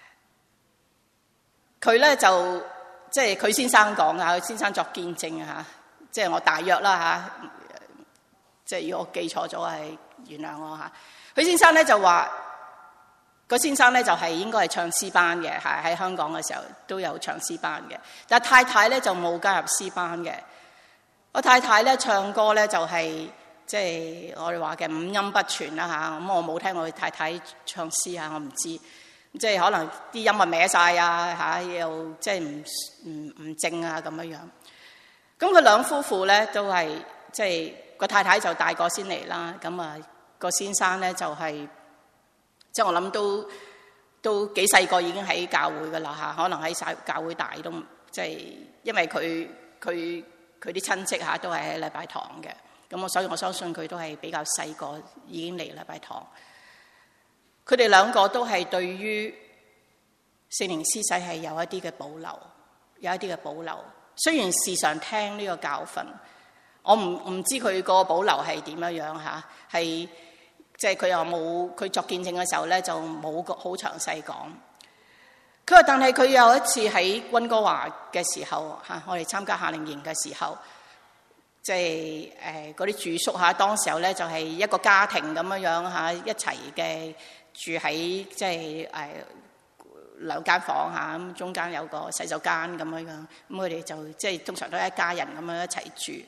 佢咧就即係佢先生講啊，佢先生作見證啊嚇，即係我大約啦嚇，即係如果我記錯咗係原諒我嚇。佢先生咧就話，個先生咧就係應該係唱詩班嘅，係喺香港嘅時候都有唱詩班嘅，但係太太咧就冇加入詩班嘅。我太太咧唱歌咧就係。即係我哋話嘅五音不全啦嚇，咁我冇聽我太太唱詩啊，我唔知。即係可能啲音啊歪晒啊嚇，又即係唔唔唔正啊咁樣樣。咁佢兩夫婦咧都係即係個太太就大個先嚟啦，咁啊個先生咧就係即係我諗都都幾細個已經喺教會噶啦嚇，可能喺晒教會大都即係因為佢佢佢啲親戚嚇都係喺禮拜堂嘅。咁我所以我相信佢都係比較細個已經嚟禮拜堂。佢哋兩個都係對於聖靈施洗係有一啲嘅保留，有一啲嘅保留。雖然時常聽呢個教訓，我唔唔知佢個保留係點樣樣嚇，係即係佢又冇佢作見證嘅時候咧就冇好詳細講。佢話但係佢有一次喺溫哥華嘅時候嚇，我哋參加夏令營嘅時候。即係誒嗰啲住宿嚇，當時候咧就係一個家庭咁樣樣嚇，一齊嘅住喺即係誒兩間房嚇，咁中間有個洗手間咁樣樣，咁佢哋就即係通常都係一家人咁樣一齊住。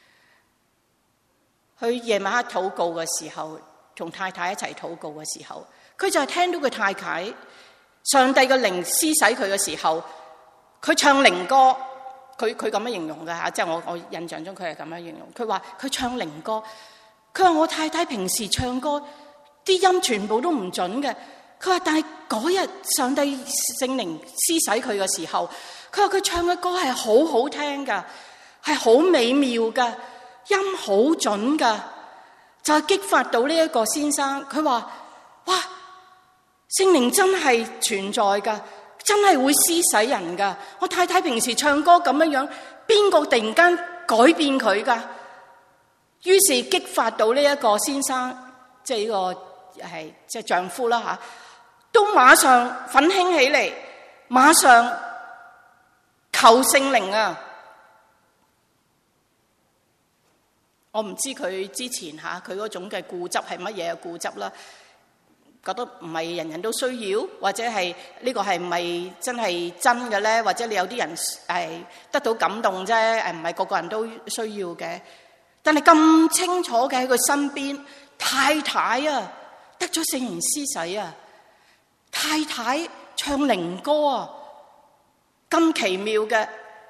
佢夜晚黑禱告嘅時候，同太太一齊禱告嘅時候，佢就係聽到佢太太上帝嘅靈施洗佢嘅時候，佢唱靈歌。佢佢咁樣形容嘅嚇，即係我我印象中佢係咁樣形容。佢話佢唱靈歌，佢話我太太平時唱歌啲音全部都唔準嘅。佢話但係嗰日上帝聖靈施洗佢嘅時候，佢話佢唱嘅歌係好好聽㗎，係好美妙㗎，音好準㗎，就係激發到呢一個先生。佢話哇，聖靈真係存在㗎。真係會施洗人噶！我太太平時唱歌咁樣樣，邊個突然間改變佢噶？於是激發到呢一個先生，即係呢個係即係丈夫啦吓，都馬上奮興起嚟，馬上求聖靈啊！我唔知佢之前吓佢嗰種嘅固執係乜嘢嘅固執啦。覺得唔係人人都需要，或者係呢個係唔係真係真嘅咧？或者你有啲人係得到感動啫，誒唔係個個人都需要嘅。但係咁清楚嘅喺佢身邊，太太啊得咗聖靈施洗啊，太太唱靈歌啊，咁奇妙嘅。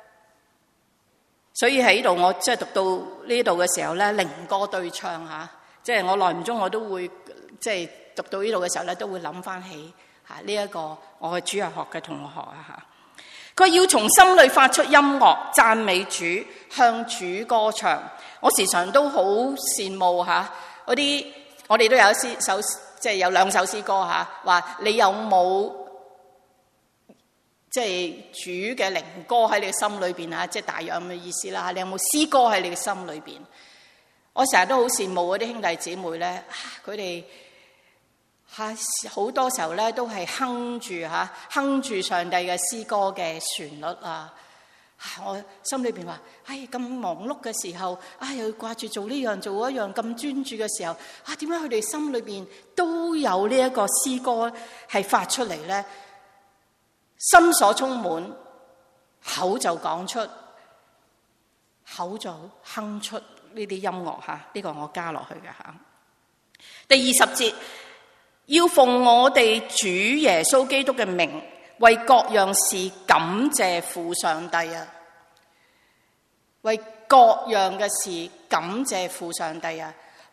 所以喺度我即係讀到呢度嘅時候咧，靈歌對唱嚇，即係我耐唔中我都會即係。讀到呢度嘅時候咧，都會諗翻起嚇呢一個我嘅主日學嘅同學啊嚇。佢要從心裏發出音樂，讚美主，向主歌唱。我時常都好羨慕嚇嗰啲，我哋都有一首即係有兩首詩歌嚇，話你有冇即係主嘅靈歌喺你嘅心裏邊啊？即係大約咁嘅意思啦。你有冇詩歌喺你嘅心裏邊？我成日都好羨慕嗰啲兄弟姊妹咧，佢哋。好多時候咧都係哼住嚇，哼住上帝嘅詩歌嘅旋律啊！我心裏邊話：唉，咁忙碌嘅時候，啊又要掛住做呢樣做嗰樣，咁專注嘅時候，啊點解佢哋心裏邊都有呢一個詩歌係發出嚟咧？心所充滿，口就講出，口就哼出呢啲音樂嚇。呢個我加落去嘅嚇。第二十節。要奉我哋主耶穌基督嘅名，為各樣事感謝父上帝啊！為各樣嘅事感謝父上帝啊！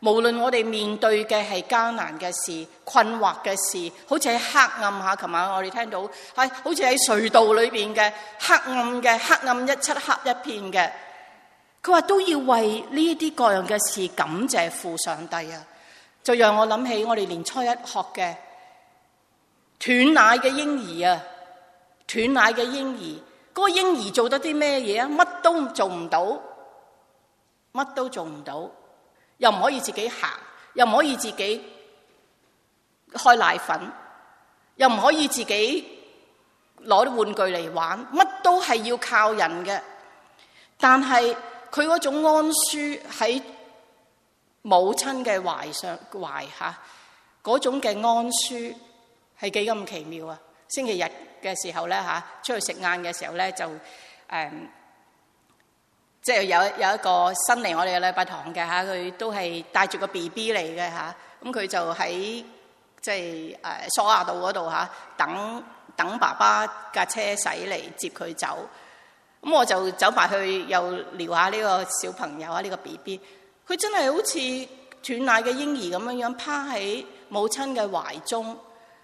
無論我哋面對嘅係艱難嘅事、困惑嘅事，好似喺黑暗下，琴晚我哋聽到係好似喺隧道裏邊嘅黑暗嘅黑暗一漆黑一片嘅，佢話都要為呢一啲各樣嘅事感謝父上帝啊！就讓我諗起我哋年初一學嘅斷奶嘅嬰兒啊，斷奶嘅嬰兒，嗰個嬰兒做得啲咩嘢啊？乜都做唔到，乜都做唔到。又唔可以自己行，又唔可以自己開奶粉，又唔可以自己攞啲玩具嚟玩，乜都係要靠人嘅。但係佢嗰種安舒喺母親嘅懷上懷下，嗰種嘅安舒係幾咁奇妙啊！星期日嘅時候咧嚇，出去食晏嘅時候咧就誒。嗯即係有有一個新嚟我哋嘅禮拜堂嘅嚇，佢都係帶住個 B B 嚟嘅嚇，咁佢就喺即係誒梳亞道嗰度嚇等等爸爸架車駛嚟接佢走，咁我就走埋去又撩下呢個小朋友啊，呢個 B B， 佢真係好似斷奶嘅嬰兒咁樣樣趴喺母親嘅懷中，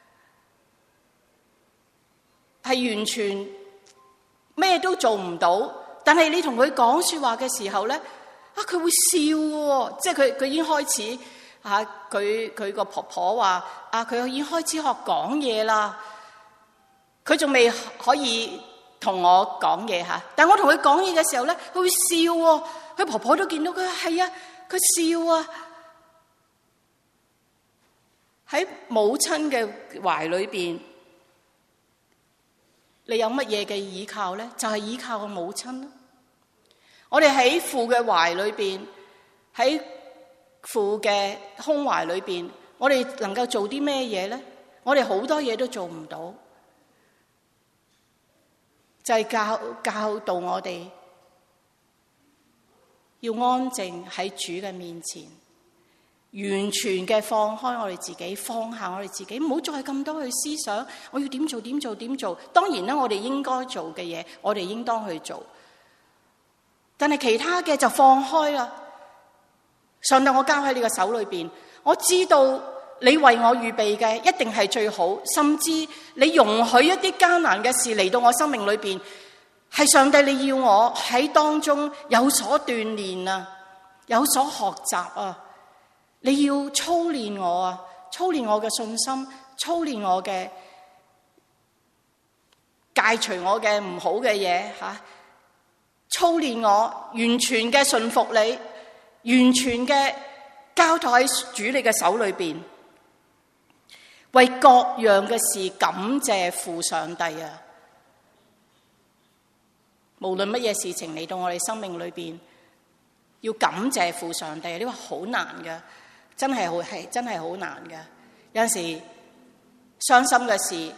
係完全咩都做唔到。但係你同佢講說話嘅時候咧，啊佢會笑喎，即係佢佢已經開始啊，佢佢個婆婆話啊，佢已經開始學講嘢啦。佢仲未可以同我講嘢嚇，但係我同佢講嘢嘅時候咧，佢會笑喎。佢婆婆都見到佢係啊，佢笑啊。喺母親嘅懷裏邊，你有乜嘢嘅依靠咧？就係依靠個母親咯。我哋喺父嘅懷裏邊，喺父嘅胸懷裏邊，我哋能夠做啲咩嘢咧？我哋好多嘢都做唔到，就係教教導我哋要安靜喺主嘅面前，完全嘅放開我哋自己，放下我哋自己，唔好再咁多去思想我要點做點做點做。當然啦，我哋應該做嘅嘢，我哋應當去做。但係其他嘅就放開啦。上帝，我交喺你嘅手裏邊，我知道你為我預備嘅一定係最好，甚至你容許一啲艱難嘅事嚟到我生命裏邊，係上帝你要我喺當中有所鍛煉啊，有所學習啊，你要操練我啊，操練我嘅信心，操練我嘅戒除我嘅唔好嘅嘢吓。操練我完全嘅順服你，完全嘅交託喺主你嘅手裏邊，為各樣嘅事感謝父上帝啊！無論乜嘢事情嚟到我哋生命裏邊，要感謝父上帝，呢個好難噶，真係好係真係好難噶。有陣時傷心嘅事、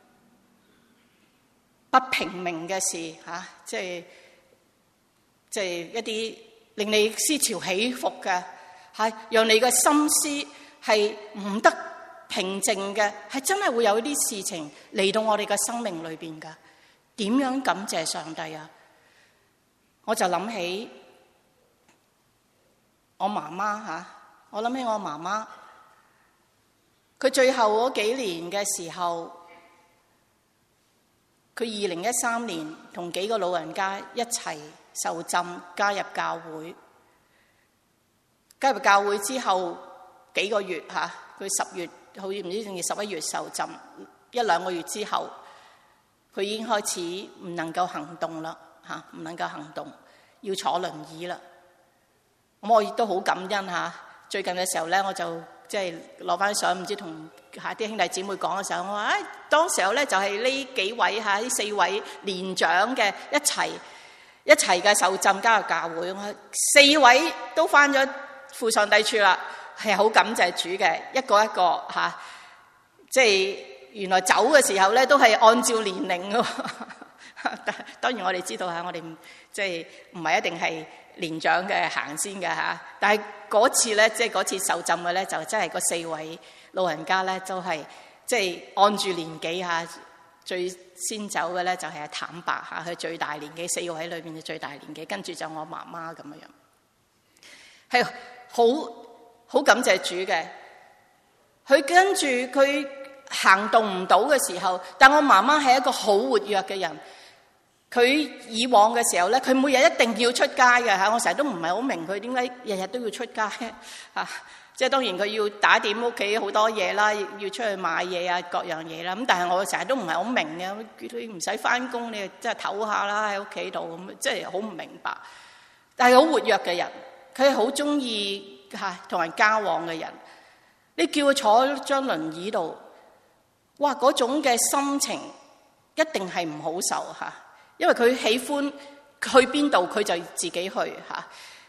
不平明嘅事吓，即係。即係一啲令你思潮起伏嘅，係讓你嘅心思係唔得平靜嘅，係真係會有一啲事情嚟到我哋嘅生命裏邊噶。點樣感謝上帝啊？我就諗起我媽媽吓，我諗起我媽媽，佢最後嗰幾年嘅時候，佢二零一三年同幾個老人家一齊受浸加入教會，加入教會之後幾個月吓，佢十月好似唔知仲要十一月受浸，一兩個月之後，佢已經開始唔能夠行動啦吓，唔能夠行動，要坐輪椅啦。咁我亦都好感恩吓，最近嘅時候咧，我就即係攞翻相，唔知同下啲兄弟姊妹講嘅時候，我話誒、哎，當時候咧就係呢幾位吓，呢四位年長嘅一齊。一齊嘅受浸加入教會，我四位都返咗父上帝處啦，係好感謝主嘅，一個一個吓、啊，即係原來走嘅時候咧都係按照年齡嘅。當然我哋知道吓，我哋即係唔係一定係年長嘅行先嘅吓，但係嗰次咧，即係嗰次受浸嘅咧，就真係嗰四位老人家咧，都係即係按住年紀吓。最先走嘅咧就係坦白吓，佢最大年紀，四位裏邊嘅最大年紀，跟住就我媽媽咁樣樣，係好好感謝主嘅。佢跟住佢行動唔到嘅時候，但我媽媽係一個好活躍嘅人。佢以往嘅時候咧，佢每日一定要出街嘅嚇，我成日都唔係好明佢點解日日都要出街嚇。即係當然佢要打點屋企好多嘢啦，要出去買嘢啊，各樣嘢啦。咁但係我成日都唔係好明嘅，你唔使返工，你即係唞下啦喺屋企度咁，即係好唔明白。但係好活躍嘅人，佢係好中意嚇同人交往嘅人。你叫佢坐張輪椅度，哇！嗰種嘅心情一定係唔好受嚇。因為佢喜歡去邊度，佢就自己去嚇。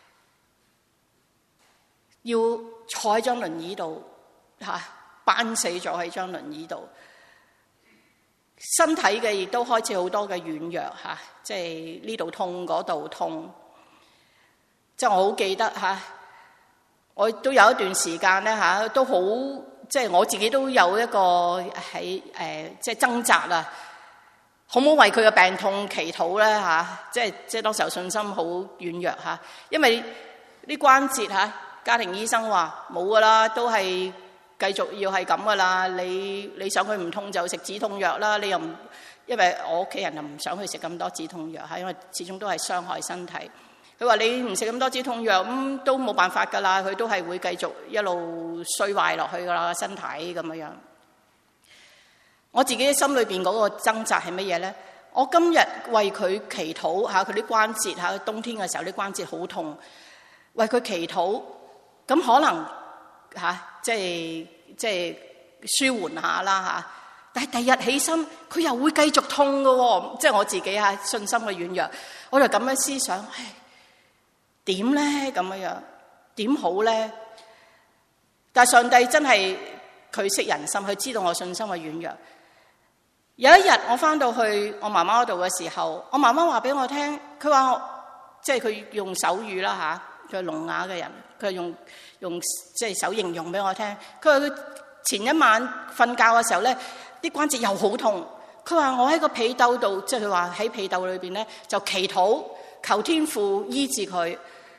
要坐喺張輪椅度嚇，班死咗喺張輪椅度。身體嘅亦都開始好多嘅軟弱嚇，即係呢度痛嗰度痛。即係我好記得嚇，我都有一段時間咧嚇，都好即係我自己都有一個喺誒即係掙扎啊。好唔好為佢嘅病痛祈禱咧嚇？即係即係當時候信心好軟弱嚇，因為啲關節嚇，家庭醫生話冇噶啦，都係繼續要係咁噶啦。你你想佢唔痛就食止痛藥啦，你又唔，因為我屋企人又唔想佢食咁多止痛藥嚇，因為始終都係傷害身體。佢話你唔食咁多止痛藥咁、嗯、都冇辦法噶啦，佢都係會繼續一路衰壞落去噶啦身體咁樣樣。我自己心裏邊嗰個掙扎係乜嘢咧？我今日為佢祈禱嚇，佢啲關節嚇，冬天嘅時候啲關節好痛，為佢祈禱，咁可能嚇即係即係舒緩下啦嚇。但係第二日起身，佢又會繼續痛㗎喎，即係我自己嚇信心嘅軟弱，我就咁樣思想，唉，點咧咁樣樣，點好咧？但係上帝真係佢識人心，佢知道我信心嘅軟弱。有一日我翻到去我媽媽嗰度嘅時候，我媽媽話俾我聽，佢話即係佢用手語啦嚇，佢係聾啞嘅人，佢係用用即係手形容俾我聽。佢話佢前一晚瞓覺嘅時候咧，啲關節又好痛。佢話我喺個被竇度，即係佢話喺被竇裏邊咧就祈禱求天父醫治佢。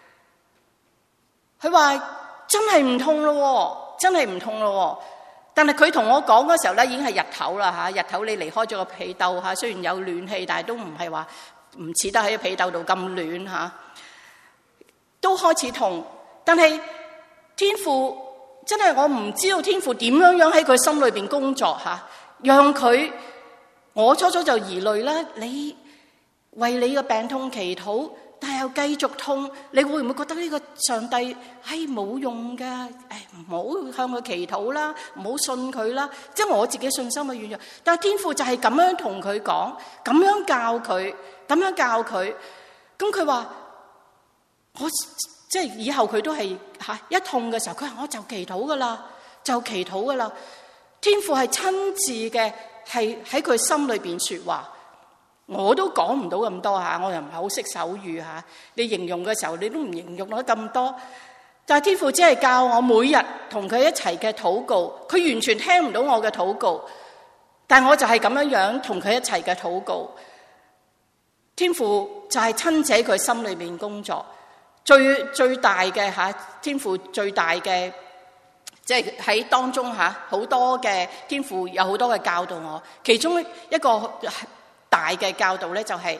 佢話真係唔痛咯，真係唔痛咯。但係佢同我講嗰時候咧，已經係日頭啦嚇，日頭你離開咗個被竇嚇，雖然有暖氣，但係都唔係話唔似得喺被竇度咁暖嚇，都開始痛。但係天父真係我唔知道天父點樣樣喺佢心裏邊工作嚇，讓佢我初初就疑慮啦，你為你嘅病痛祈禱，但係又繼續痛，你會唔會覺得呢個上帝係冇用㗎？誒，唔好向佢祈禱啦，唔好信佢啦。即係我自己信心嘅軟弱，但係天父就係咁樣同佢講，咁樣教佢，咁樣教佢。咁佢話我即係以後佢都係嚇一痛嘅時候，佢話我就祈禱噶啦，就祈禱噶啦。天父係親自嘅，係喺佢心裏邊說話。我都講唔到咁多嚇，我又唔係好識手語嚇。你形容嘅時候，你都唔形容得咁多。但係天父只係教我每日同佢一齊嘅禱告，佢完全聽唔到我嘅禱告，但係我就係咁樣樣同佢一齊嘅禱告。天父就係親自喺佢心裏面工作，最最大嘅嚇，天父最大嘅即係喺當中嚇好多嘅天父有好多嘅教導我，其中一個大嘅教導咧就係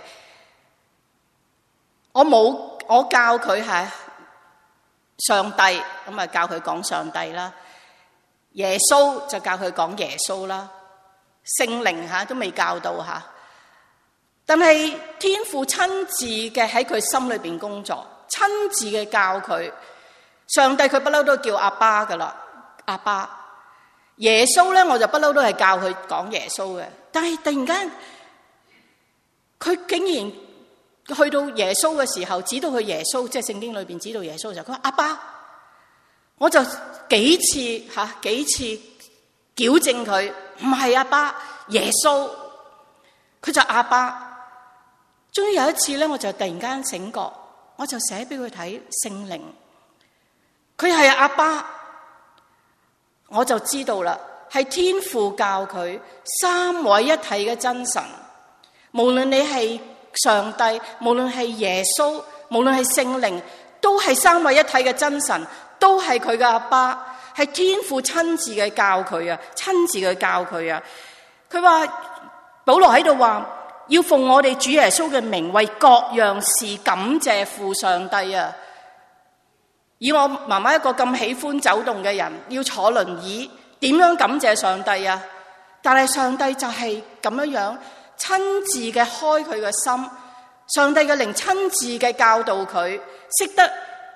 我冇我教佢係上帝咁啊，教佢講上帝啦，耶穌就教佢講耶穌啦，聖靈嚇都未教到嚇，但係天父親自嘅喺佢心裏邊工作，親自嘅教佢。上帝佢不嬲都叫阿爸噶啦，阿爸。耶穌咧我就不嬲都係教佢講耶穌嘅，但係突然間。佢竟然去到耶穌嘅時候，指到佢耶穌，即係聖經裏邊指到耶穌嘅時候，佢話阿爸，我就幾次吓、啊、幾次矯正佢，唔係阿爸，耶穌，佢就阿爸。終於有一次咧，我就突然間醒覺，我就寫俾佢睇聖靈，佢係阿爸，我就知道啦，係天父教佢三位一體嘅真神。無論你係上帝，無論係耶穌，無論係聖靈，都係三位一體嘅真神， 都係佢嘅阿爸，係天父親自嘅教佢啊，親自嘅教佢啊。佢話保羅喺度話，要奉我哋主耶穌嘅名，為各樣事感謝父上帝啊。以我媽媽一個咁喜歡走動嘅人，要坐輪椅，點樣感謝上帝啊？但係上帝就係咁樣樣親自嘅開佢嘅心，上帝嘅靈親自嘅教導佢，識得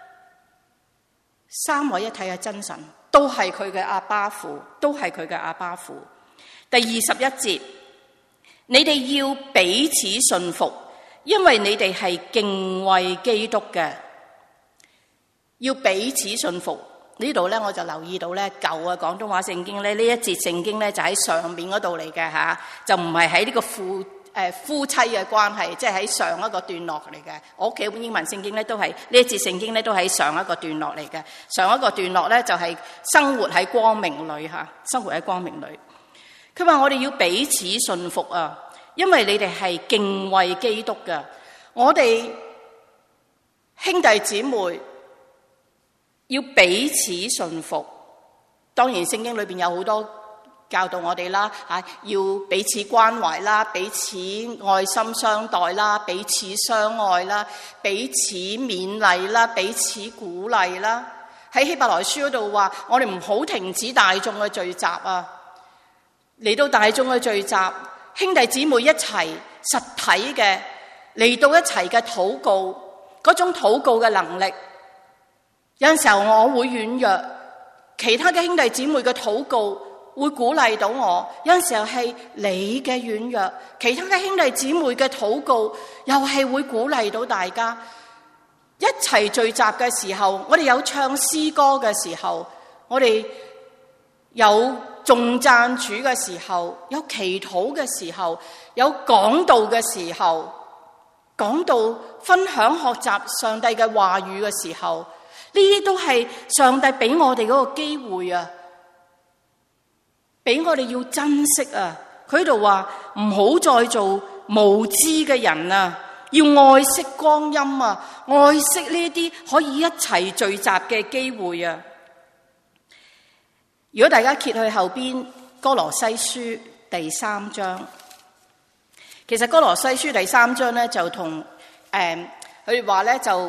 三位一體嘅真神都係佢嘅阿爸父，都係佢嘅阿爸父。第二十一節，你哋要彼此順服，因為你哋係敬畏基督嘅。要彼此順服，呢度咧我就留意到咧舊嘅廣東話聖經咧呢一節聖經咧就喺上面嗰度嚟嘅吓，就唔係喺呢個父誒夫妻嘅關係，即係喺上一個段落嚟嘅。我屋企本英文聖經咧都係呢一節聖經咧都喺上一個段落嚟嘅。上一個段落咧就係生活喺光明裏吓，生活喺光明裏。佢話我哋要彼此順服啊，因為你哋係敬畏基督嘅。我哋兄弟姊妹要彼此順服，當然聖經裏邊有好多教導我哋啦，吓要彼此關懷啦，彼此愛心相待啦，彼此相愛啦，彼此勉勵啦，彼此鼓勵啦。喺希伯來書嗰度話，我哋唔好停止大眾嘅聚集啊！嚟到大眾嘅聚集，兄弟姊妹一齊實體嘅嚟到一齊嘅禱告，嗰種禱告嘅能力。有陣時候我會軟弱，其他嘅兄弟姊妹嘅禱告會鼓勵到我。有陣時候係你嘅軟弱，其他嘅兄弟姊妹嘅禱告又係會鼓勵到大家。一齊聚集嘅時候，我哋有唱詩歌嘅時候，我哋有頌讚主嘅時候，有祈禱嘅時候，有講道嘅時候，講道分享學習上帝嘅話語嘅時候，呢啲都係上帝俾我哋嗰個機會啊，俾我哋要珍惜啊。佢喺度話唔好再做無知嘅人啊，要愛惜光陰啊，愛惜呢啲可以一齊聚集嘅機會啊。如果大家揭去後邊哥羅西書第三章，其實哥羅西書第三章咧就同誒佢哋話咧就。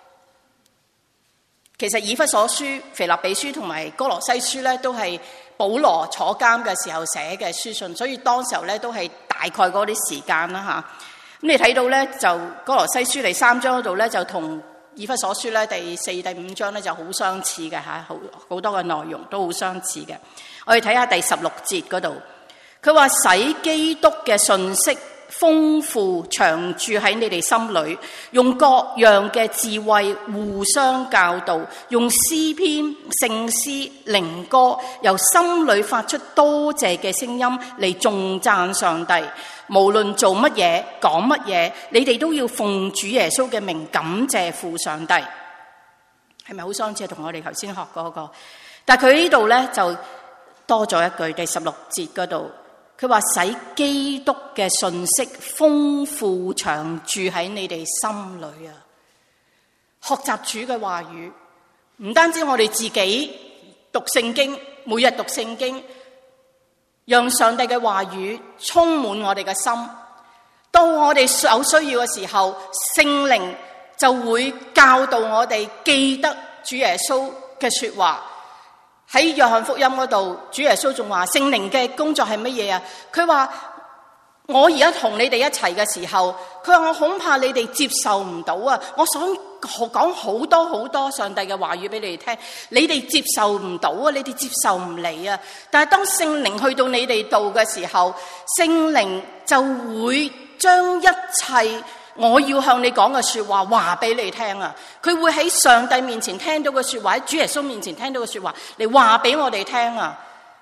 其實以弗所書、腓立比書同埋哥羅西書咧，都係保羅坐監嘅時候寫嘅書信，所以當時候咧都係大概嗰啲時間啦吓。咁你睇到咧，就哥羅西書第三章嗰度咧，就同以弗所書咧第四、第五章咧就好相似嘅吓，好好多嘅內容都好相似嘅。我哋睇下第十六節嗰度，佢話使基督嘅信息豐富長駐喺你哋心裏，用各樣嘅智慧互相教導，用詩篇、聖詩、靈歌，由心裏發出多謝嘅聲音嚟頌讚上帝。無論做乜嘢、講乜嘢，你哋都要奉主耶穌嘅名感謝父上帝。係咪好相似同我哋頭先學嗰個？但係佢呢度咧就多咗一句，第十六節嗰度。佢話使基督嘅信息豐富長駐喺你哋心裏啊！學習主嘅話語，唔單止我哋自己讀聖經，每日讀聖經，讓上帝嘅話語充滿我哋嘅心。到我哋有需要嘅時候，聖靈就會教導我哋記得主耶穌嘅說話。喺約翰福音嗰度，主耶穌仲話聖靈嘅工作係乜嘢啊？佢話我而家同你哋一齊嘅時候，佢話我恐怕你哋接受唔到啊！我想講好多好多上帝嘅話語俾你哋聽，你哋接受唔到啊！你哋接受唔嚟啊！但係當聖靈去到你哋度嘅時候，聖靈就會將一切我要向你講嘅說話話俾你聽啊！佢會喺上帝面前聽到嘅說話，喺主耶穌面前聽到嘅說話嚟話俾我哋聽啊！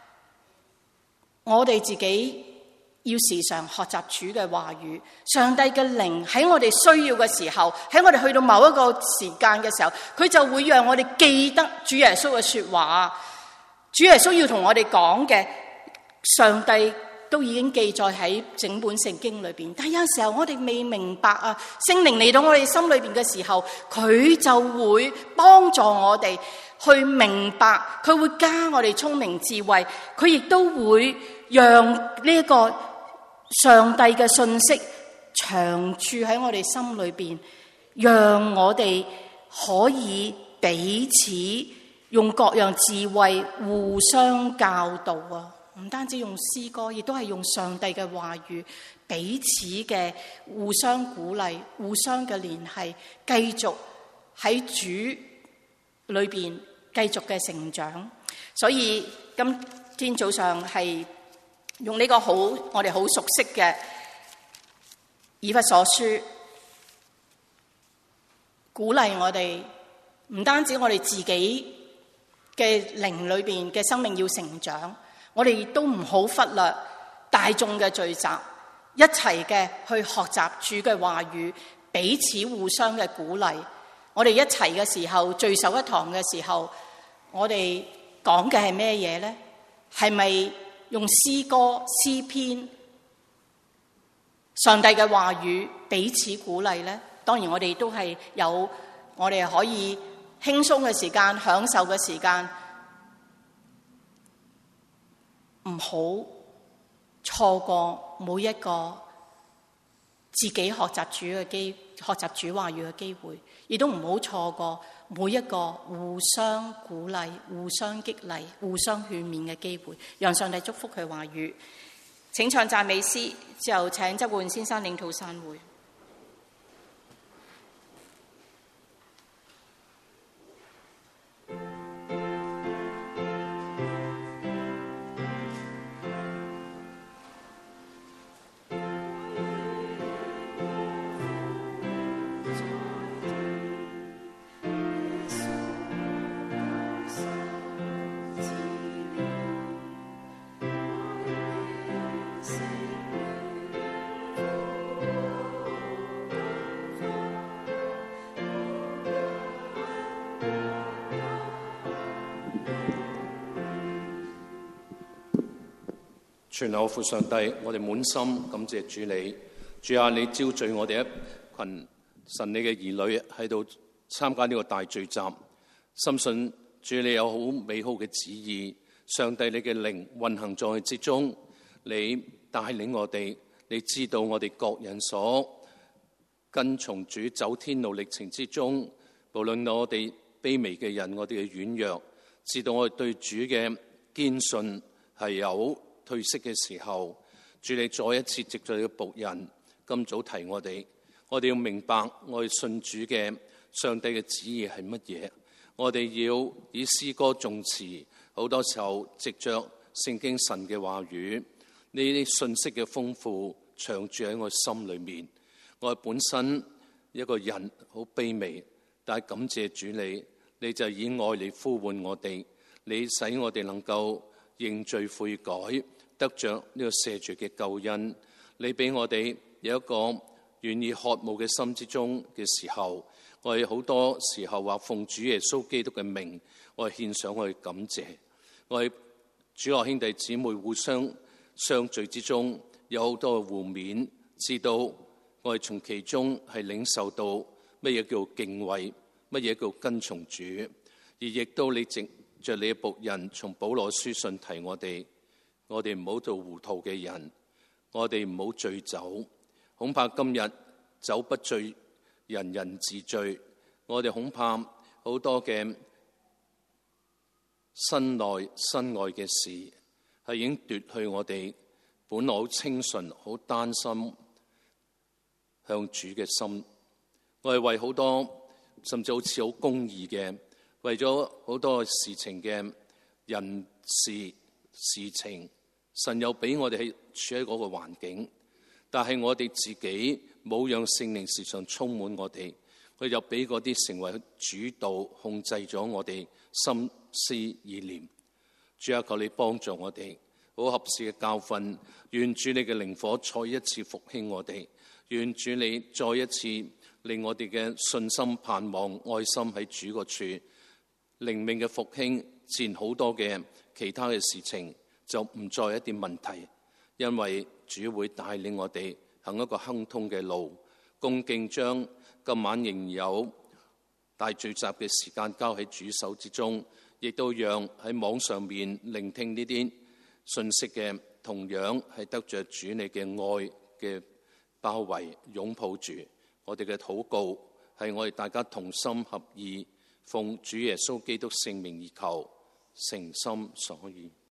我哋自己要時常學習主嘅話語，上帝嘅靈喺我哋需要嘅時候，喺我哋去到某一個時間嘅時候，佢就會讓我哋記得主耶穌嘅說話。主耶穌要同我哋講嘅，上帝都已經記載喺整本聖經裏邊，但係有時候我哋未明白啊，聖靈嚟到我哋心裏邊嘅時候，佢就會幫助我哋去明白，佢會加我哋聰明智慧，佢亦都會讓呢一個上帝嘅信息長駐喺我哋心裏邊，讓我哋可以彼此用各樣智慧互相教導啊！唔單止用詩歌，亦都係用上帝嘅話語，彼此嘅互相鼓勵、互相嘅聯繫，繼續喺主裏邊繼續嘅成長。所以今天早上係用呢個好我哋好熟悉嘅以弗所書，鼓勵我哋，唔單止我哋自己嘅靈裏邊嘅生命要成長，我哋亦都唔好忽略大眾嘅聚集，一齊嘅去學習主嘅話語，彼此互相嘅鼓勵。我哋一齊嘅時候，聚首一堂嘅時候，我哋講嘅係咩嘢呢？係咪用詩歌、詩篇、上帝嘅話語彼此鼓勵呢？當然我哋都係有我哋可以輕鬆嘅時間、享受嘅時間，唔好錯過每一個自己學習主嘅機學習主話語嘅機會，亦都唔好錯過每一個互相鼓勵、互相激勵、互相勸勉嘅機會，讓上帝祝福佢話語。請唱讚美詩，之後請周冠先生領導散會。 全能父上帝，我哋滿心感謝主你，主啊，你召聚我哋一群神你嘅兒女喺度參加呢個大聚集，深信主你有好美好嘅旨意，上帝你嘅靈運行在我之中，你帶領我哋，你知道我哋各人所跟從主走天路歷程之中，無論我哋卑微嘅人，我哋嘅軟弱，知道我哋對主嘅堅信係有褪色嘅時候，主你再一次藉著你嘅僕人今早提我哋，我哋要明白我哋信主嘅上帝嘅旨意係乜嘢，我哋要以詩歌頌詞，好多時候藉著聖經神嘅話語，呢啲信息嘅豐富長住喺我心裏面。我係本身一個人好卑微，但係感謝主你，你就以愛嚟呼喚我哋，你使我哋能夠認罪悔改，得着呢個赦罪嘅救恩。你俾我哋有一個願意渴慕嘅心之中嘅時候，我哋好多時候話奉主耶穌基督嘅名，我哋獻上我哋感謝。我哋主內兄弟姊妹互相相聚之中，有好多嘅互勉，知道我哋從其中係領受到乜嘢叫敬畏，乜嘢叫跟從主，而亦都你藉着你嘅僕人從保羅書信提我哋，我哋唔好做糊塗嘅人，我哋唔好醉酒，恐怕今日酒不醉，人人自醉。我哋恐怕好多嘅身內身外嘅事係已經奪去我哋本來好清純、好單心向主嘅心。我哋為好多甚至好似好公義嘅，為咗好多事情嘅人事事情，神又俾我哋喺處喺嗰個環境，但係我哋自己冇讓聖靈時常充滿我哋，佢又俾嗰啲成為主導控制咗我哋心思意念。主啊，求你幫助我哋，好合適嘅教訓，願主你嘅靈火再一次復興我哋，願主你再一次令我哋嘅信心盼望愛心喺主個處靈命嘅復興，自然好多嘅其他嘅事情就唔再一啲問題，因為主會帶領我哋行一個亨通嘅路。恭敬將今晚仍有大聚集嘅時間交喺主手之中，亦都讓喺網上面聆聽呢啲信息嘅，同樣係得着主你嘅愛嘅包圍擁抱住。我哋嘅禱告係我哋大家同心合意，奉主耶穌基督聖名而求，誠心所願。